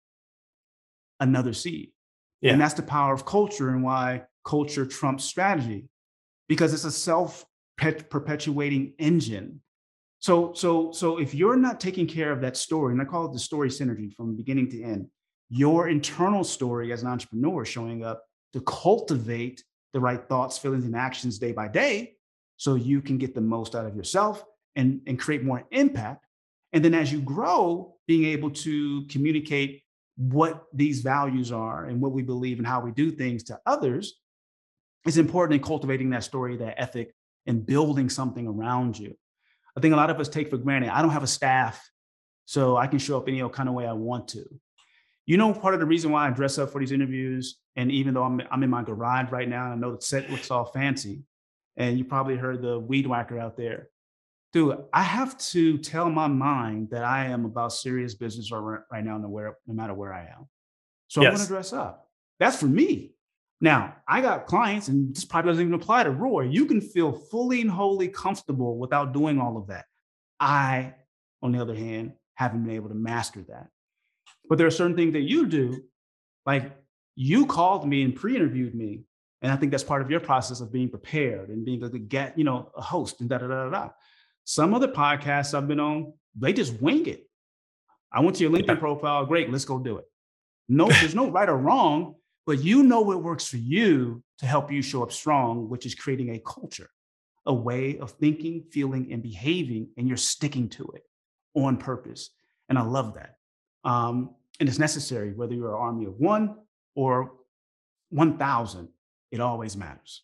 Another seed. Yeah. And that's the power of culture and why culture trumps strategy, because it's a self-perpetuating engine. So, so, so if you're not taking care of that story, and I call it the story synergy from beginning to end, your internal story as an entrepreneur showing up to cultivate the right thoughts, feelings, and actions day by day, so you can get the most out of yourself and, and create more impact. And then as you grow, being able to communicate what these values are and what we believe and how we do things to others is important in cultivating that story, that ethic, and building something around you. I think a lot of us take for granted, I don't have a staff, so I can show up any kind of way I want to. You know, part of the reason why I dress up for these interviews, and even though I'm, I'm in my garage right now, and I know the set looks all fancy, and you probably heard the weed whacker out there. Dude, I have to tell my mind that I am about serious business right now, no, where, no matter where I am. So yes. I'm going to dress up. That's for me. Now, I got clients, and this probably doesn't even apply to Roy. You can feel fully and wholly comfortable without doing all of that. I, on the other hand, haven't been able to master that. But there are certain things that you do, like you called me and pre-interviewed me. And I think that's part of your process of being prepared and being a get, you know, a host and da da da da. Some other podcasts I've been on, they just wing it. I went to your LinkedIn yeah. profile. Great, let's go do it. No, there's no right or wrong, but you know what works for you to help you show up strong, which is creating a culture, a way of thinking, feeling, and behaving, and you're sticking to it on purpose. And I love that. Um, and it's necessary, whether you're an army of one or one thousand, it always matters.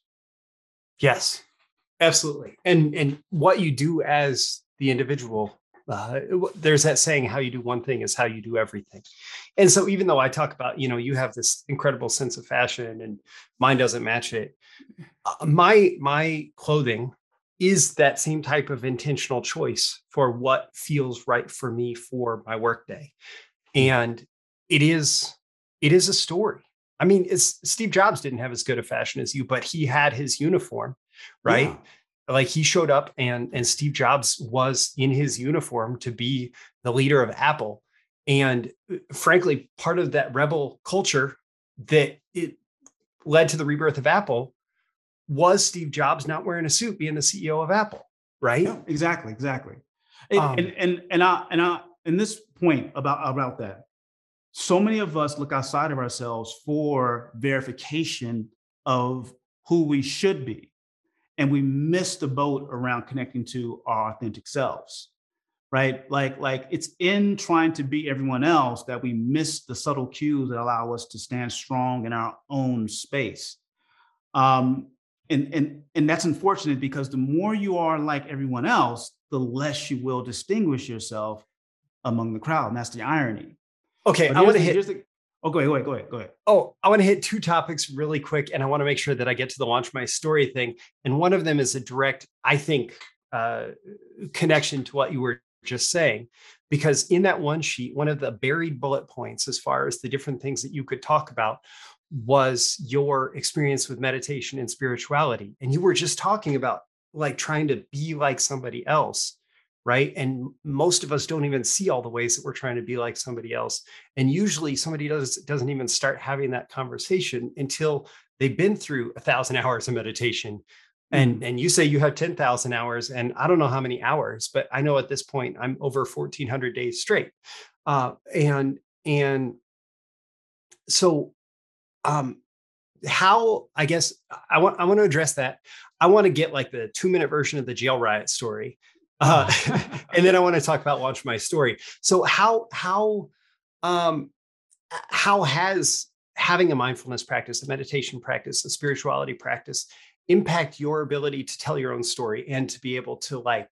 Yes, absolutely. And, and what you do as the individual, uh, there's that saying, how you do one thing is how you do everything. And so even though I talk about, you know, you have this incredible sense of fashion and mine doesn't match it, uh, my, my clothing is that same type of intentional choice for what feels right for me for my workday. And it is, it is a story. I mean, it's Steve Jobs didn't have as good a fashion as you, but he had his uniform, right? Yeah. Like he showed up and, and Steve Jobs was in his uniform to be the leader of Apple. And frankly, part of that rebel culture that it led to the rebirth of Apple was Steve Jobs not wearing a suit, being the C E O of Apple, right? Yeah, exactly, exactly. And, um, and, and, and I, and I, and this point about, about that, so many of us look outside of ourselves for verification of who we should be. And we miss the boat around connecting to our authentic selves, right? Like, like it's in trying to be everyone else that we miss the subtle cues that allow us to stand strong in our own space. Um, and, and, and that's unfortunate because the more you are like everyone else, the less you will distinguish yourself among the crowd. And that's the irony. Okay, I want to hit. The, oh, go ahead, go ahead, go ahead, go ahead. Oh, I want to hit two topics really quick, and I want to make sure that I get to the Launch My Story thing. And one of them is a direct, I think, uh, connection to what you were just saying, because in that one sheet, one of the buried bullet points, as far as the different things that you could talk about, was your experience with meditation and spirituality. And you were just talking about like trying to be like somebody else. Right. And most of us don't even see all the ways that we're trying to be like somebody else. And usually somebody does, doesn't even start having that conversation until they've been through a thousand hours of meditation. And, and you say you have ten thousand hours, and I don't know how many hours, but I know at this point I'm over fourteen hundred days straight. Uh, and, and so um, how, I guess I want, I want to address that. I want to get like the two minute version of the jail riot story. Uh, and then I want to talk about Launch My Story. So how, how, um, how has having a mindfulness practice, a meditation practice, a spirituality practice impact your ability to tell your own story and to be able to like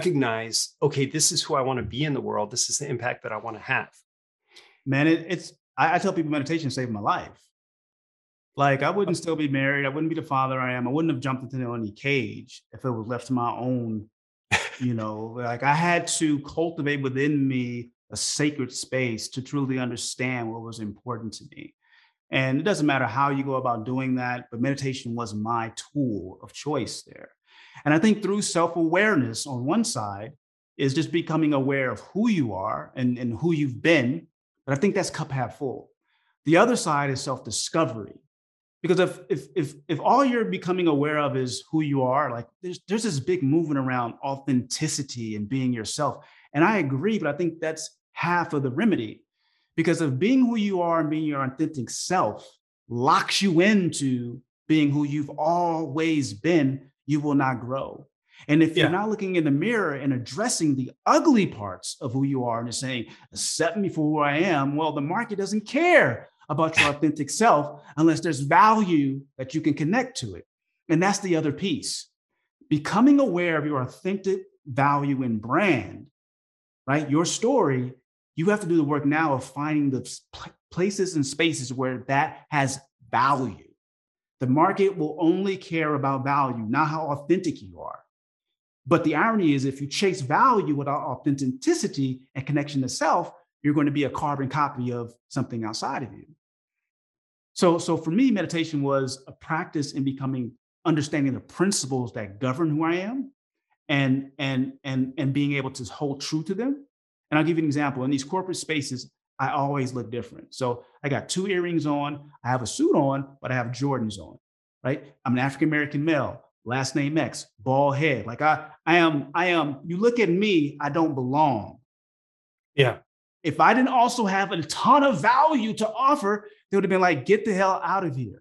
recognize, okay, this is who I want to be in the world. This is the impact that I want to have. Man, it, it's, I, I tell people meditation saved my life. Like I wouldn't still be married. I wouldn't be the father I am. I wouldn't have jumped into any cage if it was left to my own, you know, like I had to cultivate within me a sacred space to truly understand what was important to me. And it doesn't matter how you go about doing that, but meditation was my tool of choice there. And I think through self-awareness on one side is just becoming aware of who you are and, and who you've been. But I think that's cup half full. The other side is self-discovery. Because if if if if all you're becoming aware of is who you are, like there's there's this big movement around authenticity and being yourself. And I agree, but I think that's half of the remedy. Because if being who you are and being your authentic self locks you into being who you've always been, you will not grow. And if yeah. you're not looking in the mirror and addressing the ugly parts of who you are and just saying, accept me for who I am, well, the market doesn't care about your authentic self unless there's value that you can connect to it. And that's the other piece. Becoming aware of your authentic value and brand, right? Your story, you have to do the work now of finding the places and spaces where that has value. The market will only care about value, not how authentic you are. But the irony is if you chase value without authenticity and connection to self, you're going to be a carbon copy of something outside of you. So, so for me, meditation was a practice in becoming, understanding the principles that govern who I am and, and, and, and being able to hold true to them. And I'll give you an example. In these corporate spaces, I always look different. So I got two earrings on, I have a suit on, but I have Jordans on, right? I'm an African-American male, last name X, bald head. Like I, I am, I am, you look at me, I don't belong. Yeah. If I didn't also have a ton of value to offer, they would have been like, get the hell out of here.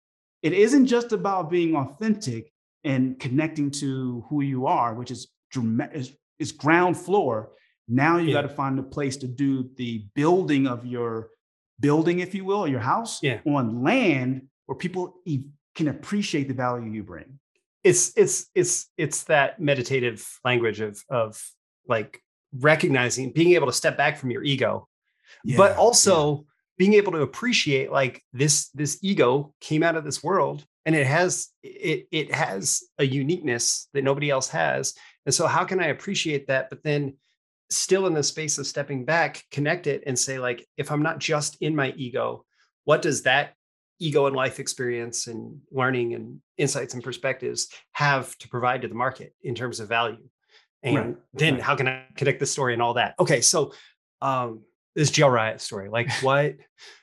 It isn't just about being authentic and connecting to who you are, which is, is, is ground floor. Now you yeah. got to find a place to do the building of your building, if you will, or your house yeah. on land where people can appreciate the value you bring. It's, it's, it's, it's that meditative language of, of like, recognizing, being able to step back from your ego, yeah, but also yeah. being able to appreciate like this, this ego came out of this world and it has, it, it has a uniqueness that nobody else has. And so how can I appreciate that? But then still in the space of stepping back, connect it and say like, if I'm not just in my ego, what does that ego and life experience and learning and insights and perspectives have to provide to the market in terms of value? And right. then right. how can I connect the story and all that? Okay. So, um, this jail riot story, like what,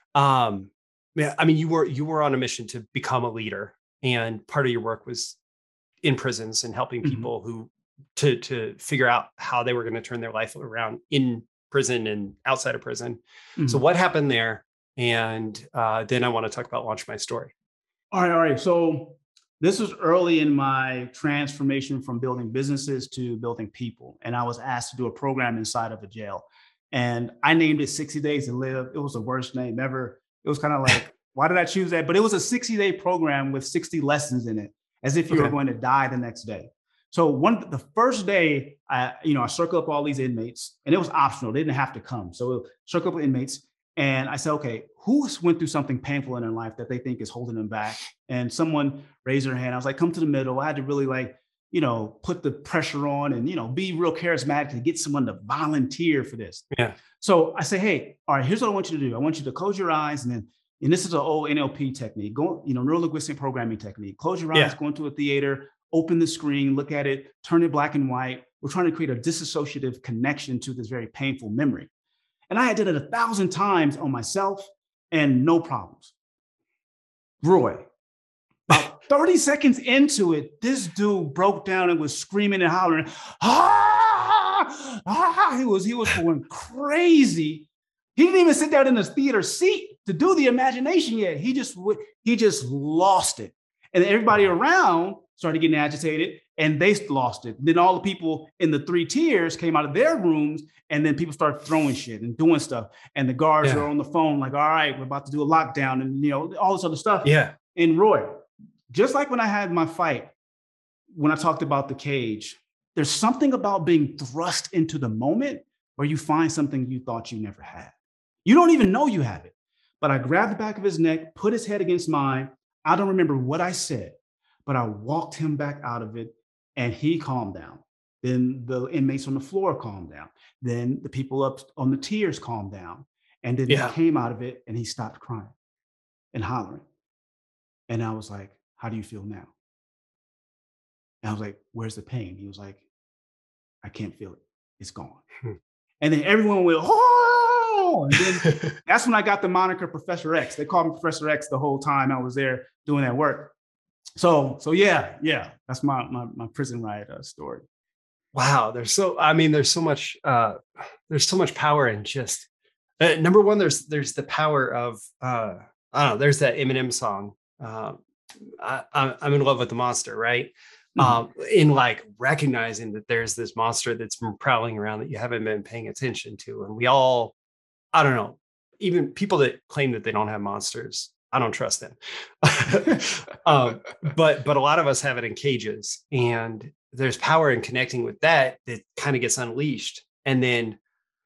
um, yeah, I mean, you were, you were on a mission to become a leader and part of your work was in prisons and helping people mm-hmm. who, to, to figure out how they were going to turn their life around in prison and outside of prison. Mm-hmm. So what happened there? And, uh, then I want to talk about Launch My Story. All right. All right. So this was early in my transformation from building businesses to building people. And I was asked to do a program inside of a jail. And I named it sixty days to Live. It was the worst name ever. It was kind of like, why did I choose that? But it was a sixty day program with sixty lessons in it, as if you okay. were going to die the next day. So one, the first day, I, you know, I circled up all these inmates and it was optional. They didn't have to come. So circle up inmates. And I said, okay, who went through something painful in their life that they think is holding them back? And someone raised their hand. I was like, come to the middle. I had to really like, you know, put the pressure on and, you know, be real charismatic to get someone to volunteer for this. Yeah. So I say, hey, all right, here's what I want you to do. I want you to close your eyes and then, and this is an old N L P technique, go, you know, neuro linguistic programming technique. Close your eyes, yeah. go into a theater, open the screen, look at it, turn it black and white. We're trying to create a disassociative connection to this very painful memory. And I did it a thousand times on myself and no problems. Roy, about thirty seconds into it, this dude broke down and was screaming and hollering. Ah, ah, he was, he was going crazy. He didn't even sit down in the theater seat to do the imagination yet. He just, he just lost it. And everybody around started getting agitated and they lost it. Then all the people in the three tiers came out of their rooms and then people started throwing shit and doing stuff. And the guards yeah. are on the phone like, all right, we're about to do a lockdown and, you know, all this other stuff. Yeah. And Roy, just like when I had my fight, when I talked about the cage, there's something about being thrust into the moment where you find something you thought you never had. You don't even know you have it. but I grabbed the back of his neck, put his head against mine. I don't remember what I said, but I walked him back out of it and he calmed down. Then the inmates on the floor calmed down. Then the people up on the tiers calmed down. And then Yeah. he came out of it and he stopped crying and hollering. And I was like, how do you feel now? And I was like, where's the pain? He was like, I can't feel it. It's gone. Hmm. And then everyone went, oh, and then that's when I got the moniker Professor X. They called me Professor X the whole time I was there doing that work. So, so yeah, yeah, that's my my, my prison riot uh, story. Wow, there's so I mean, there's so much uh, there's so much power in just uh, number one. There's there's the power of uh, I don't know. There's that Eminem song. Um, I, I'm in love with the monster, right? Mm-hmm. Um, in like recognizing that there's this monster that's been prowling around that you haven't been paying attention to, and we all, I don't know, even people that claim that they don't have monsters, I don't trust them. um, but but a lot of us have it in cages, and there's power in connecting with that that kind of gets unleashed. And then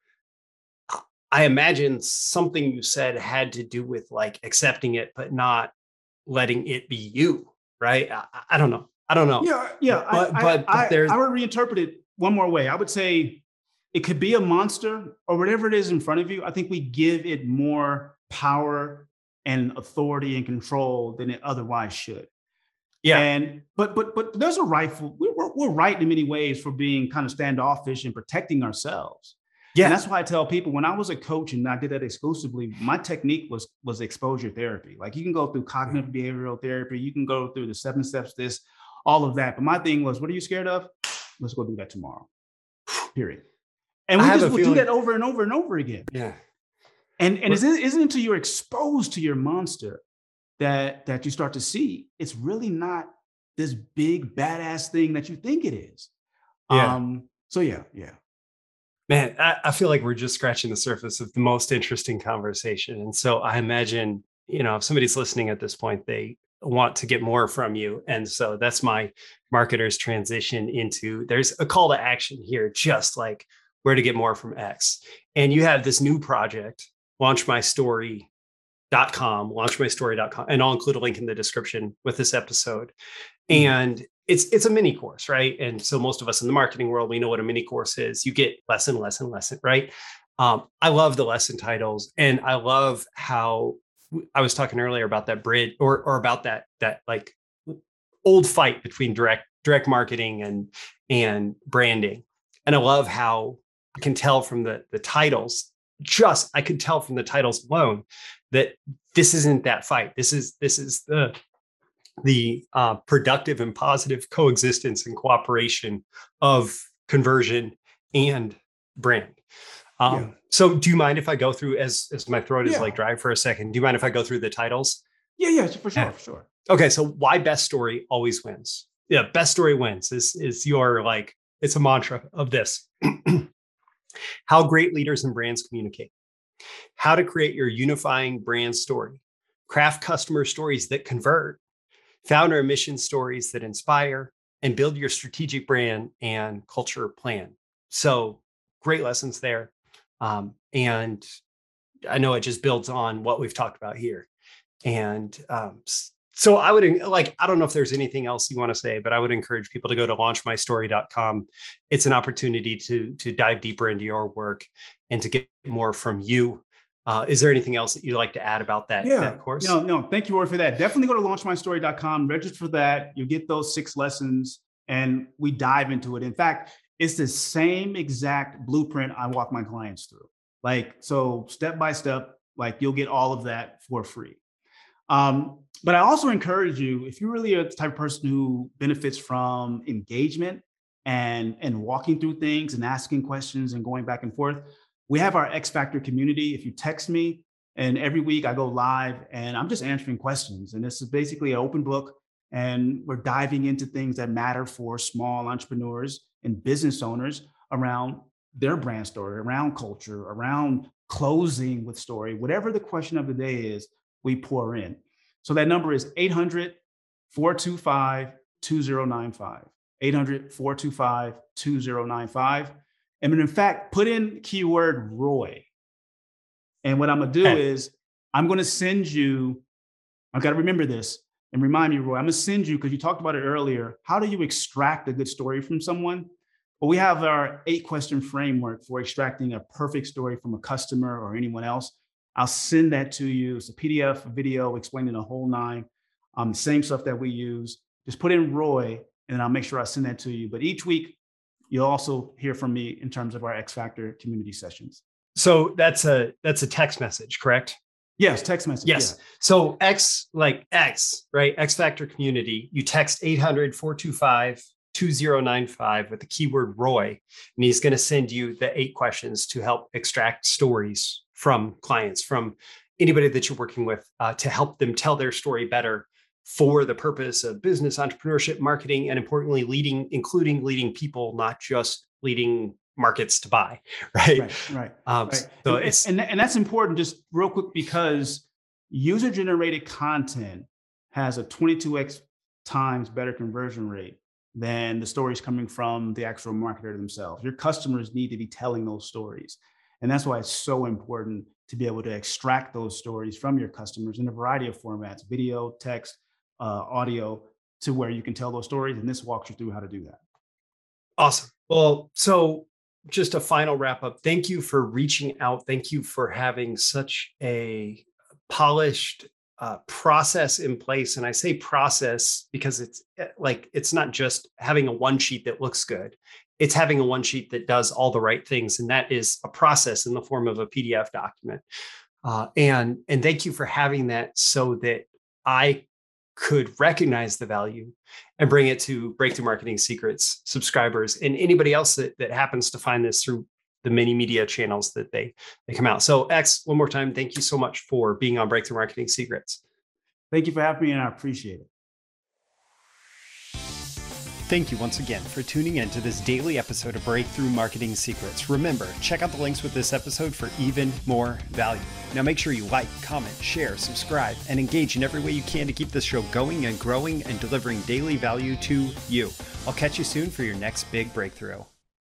I imagine something you said had to do with like accepting it, but not letting it be you, right? I, I don't know. I don't know. Yeah, yeah. But, I, but, I, but there's I, I would reinterpret it one more way. I would say it could be a monster or whatever it is in front of you. I think we give it more power and authority and control than it otherwise should. Yeah. And but but but there's a rightful. We're, we're right in many ways for being kind of standoffish and protecting ourselves. Yeah. And that's why I tell people when I was a coach and I did that exclusively, my technique was was exposure therapy. Like you can go through cognitive behavioral therapy, you can go through the seven steps, this, all of that. But my thing was, what are you scared of? Let's go do that tomorrow. Period. And we just would feeling, do that over and over and over again. Yeah. And and isn't, isn't it until you're exposed to your monster that that you start to see it's really not this big badass thing that you think it is. Yeah. Um, so yeah, yeah. Man, I, I feel like we're just scratching the surface of the most interesting conversation. And so I imagine, you know, if somebody's listening at this point, they want to get more from you. And so that's my marketer's transition into there's a call to action here, just like where to get more from X. And you have this new project, launch my story dot com, launch my story dot com, and I'll include a link in the description with this episode. Mm-hmm. And it's it's a mini course, right? And so most of us in the marketing world, we know what a mini course is. You get lesson, lesson, lesson, right? Um, I love the lesson titles, and I love how I was talking earlier about that bridge, or or about that that like old fight between direct direct marketing and and branding. And I love how I can tell from the the titles. Just I could tell from the titles alone that this isn't that fight. This is this is the the uh, productive and positive coexistence and cooperation of conversion and brand. Um, yeah. So do you mind if I go through, as, as my throat is yeah. like dry for a second, do you mind if I go through the titles? Yeah, yeah, for sure, yeah. for sure. Okay, so why best story always wins? Yeah, best story wins is, is your, like, it's a mantra of this. How great leaders and brands communicate. How to create your unifying brand story. Craft customer stories that convert. Founder and mission stories that inspire, and build your strategic brand and culture plan. So great lessons there. Um, and I know it just builds on what we've talked about here. And um, so I would like, I don't know if there's anything else you want to say, but I would encourage people to go to launch my story dot com. It's an opportunity to, to dive deeper into your work and to get more from you. Uh, is there anything else that you'd like to add about that, yeah. that course? No, no. Thank you, Roy, for that. Definitely go to launch my story dot com, register for that. You'll get those six lessons and we dive into it. In fact, it's the same exact blueprint I walk my clients through. Like, so step by step, like you'll get all of that for free. Um, but I also encourage you, if you really are the type of person who benefits from engagement and, and walking through things and asking questions and going back and forth, we have our X Factor community. If you text me, and every week I go live and I'm just answering questions. And this is basically an open book. And we're diving into things that matter for small entrepreneurs and business owners around their brand story, around culture, around closing with story, whatever the question of the day is, we pour in. So that number is eight hundred, four two five, two zero nine five, eight hundred, four two five, two zero nine five. And in fact, put in keyword Roy. And what I'm gonna do okay. is I'm going to send you, I've got to remember this and remind me, Roy, I'm going to send you, because you talked about it earlier, how do you extract a good story from someone? Well, we have our eight question framework for extracting a perfect story from a customer or anyone else. I'll send that to you. It's a P D F, a video explaining the whole nine, um, same stuff that we use. Just put in Roy, and I'll make sure I send that to you. But each week, you'll also hear from me in terms of our X Factor community sessions. So that's a that's a text message, correct? Yes, text message. Yes. Yeah. So X, like X, right? X Factor community, you text eight hundred, four two five, two zero nine five with the keyword Roy, and he's going to send you the eight questions to help extract stories from clients, from anybody that you're working with, uh, to help them tell their story better for the purpose of business, entrepreneurship, marketing, and importantly, leading, including leading people, not just leading markets to buy, right? Right, right. Um, right. So and, it's, and, and that's important, just real quick, because user-generated content has a twenty-two x times better conversion rate than the stories coming from the actual marketer themselves. Your customers need to be telling those stories. And that's why it's so important to be able to extract those stories from your customers in a variety of formats, video, text, uh, audio, to where you can tell those stories. And this walks you through how to do that. Awesome. Well, so just a final wrap up. Thank you for reaching out. Thank you for having such a polished uh, process in place. And I say process because it's like, it's not just having a one sheet that looks good. It's having a one sheet that does all the right things. And that is a process in the form of a P D F document. Uh, and, and thank you for having that so that I could recognize the value and bring it to Breakthrough Marketing Secrets subscribers and anybody else that, that happens to find this through the many media channels that they, they come out. So X, one more time, thank you so much for being on Breakthrough Marketing Secrets. Thank you for having me, and I appreciate it. Thank you once again for tuning in to this daily episode of Breakthrough Marketing Secrets. Remember, check out the links with this episode for even more value. Now make sure you like, comment, share, subscribe, and engage in every way you can to keep this show going and growing and delivering daily value to you. I'll catch you soon for your next big breakthrough.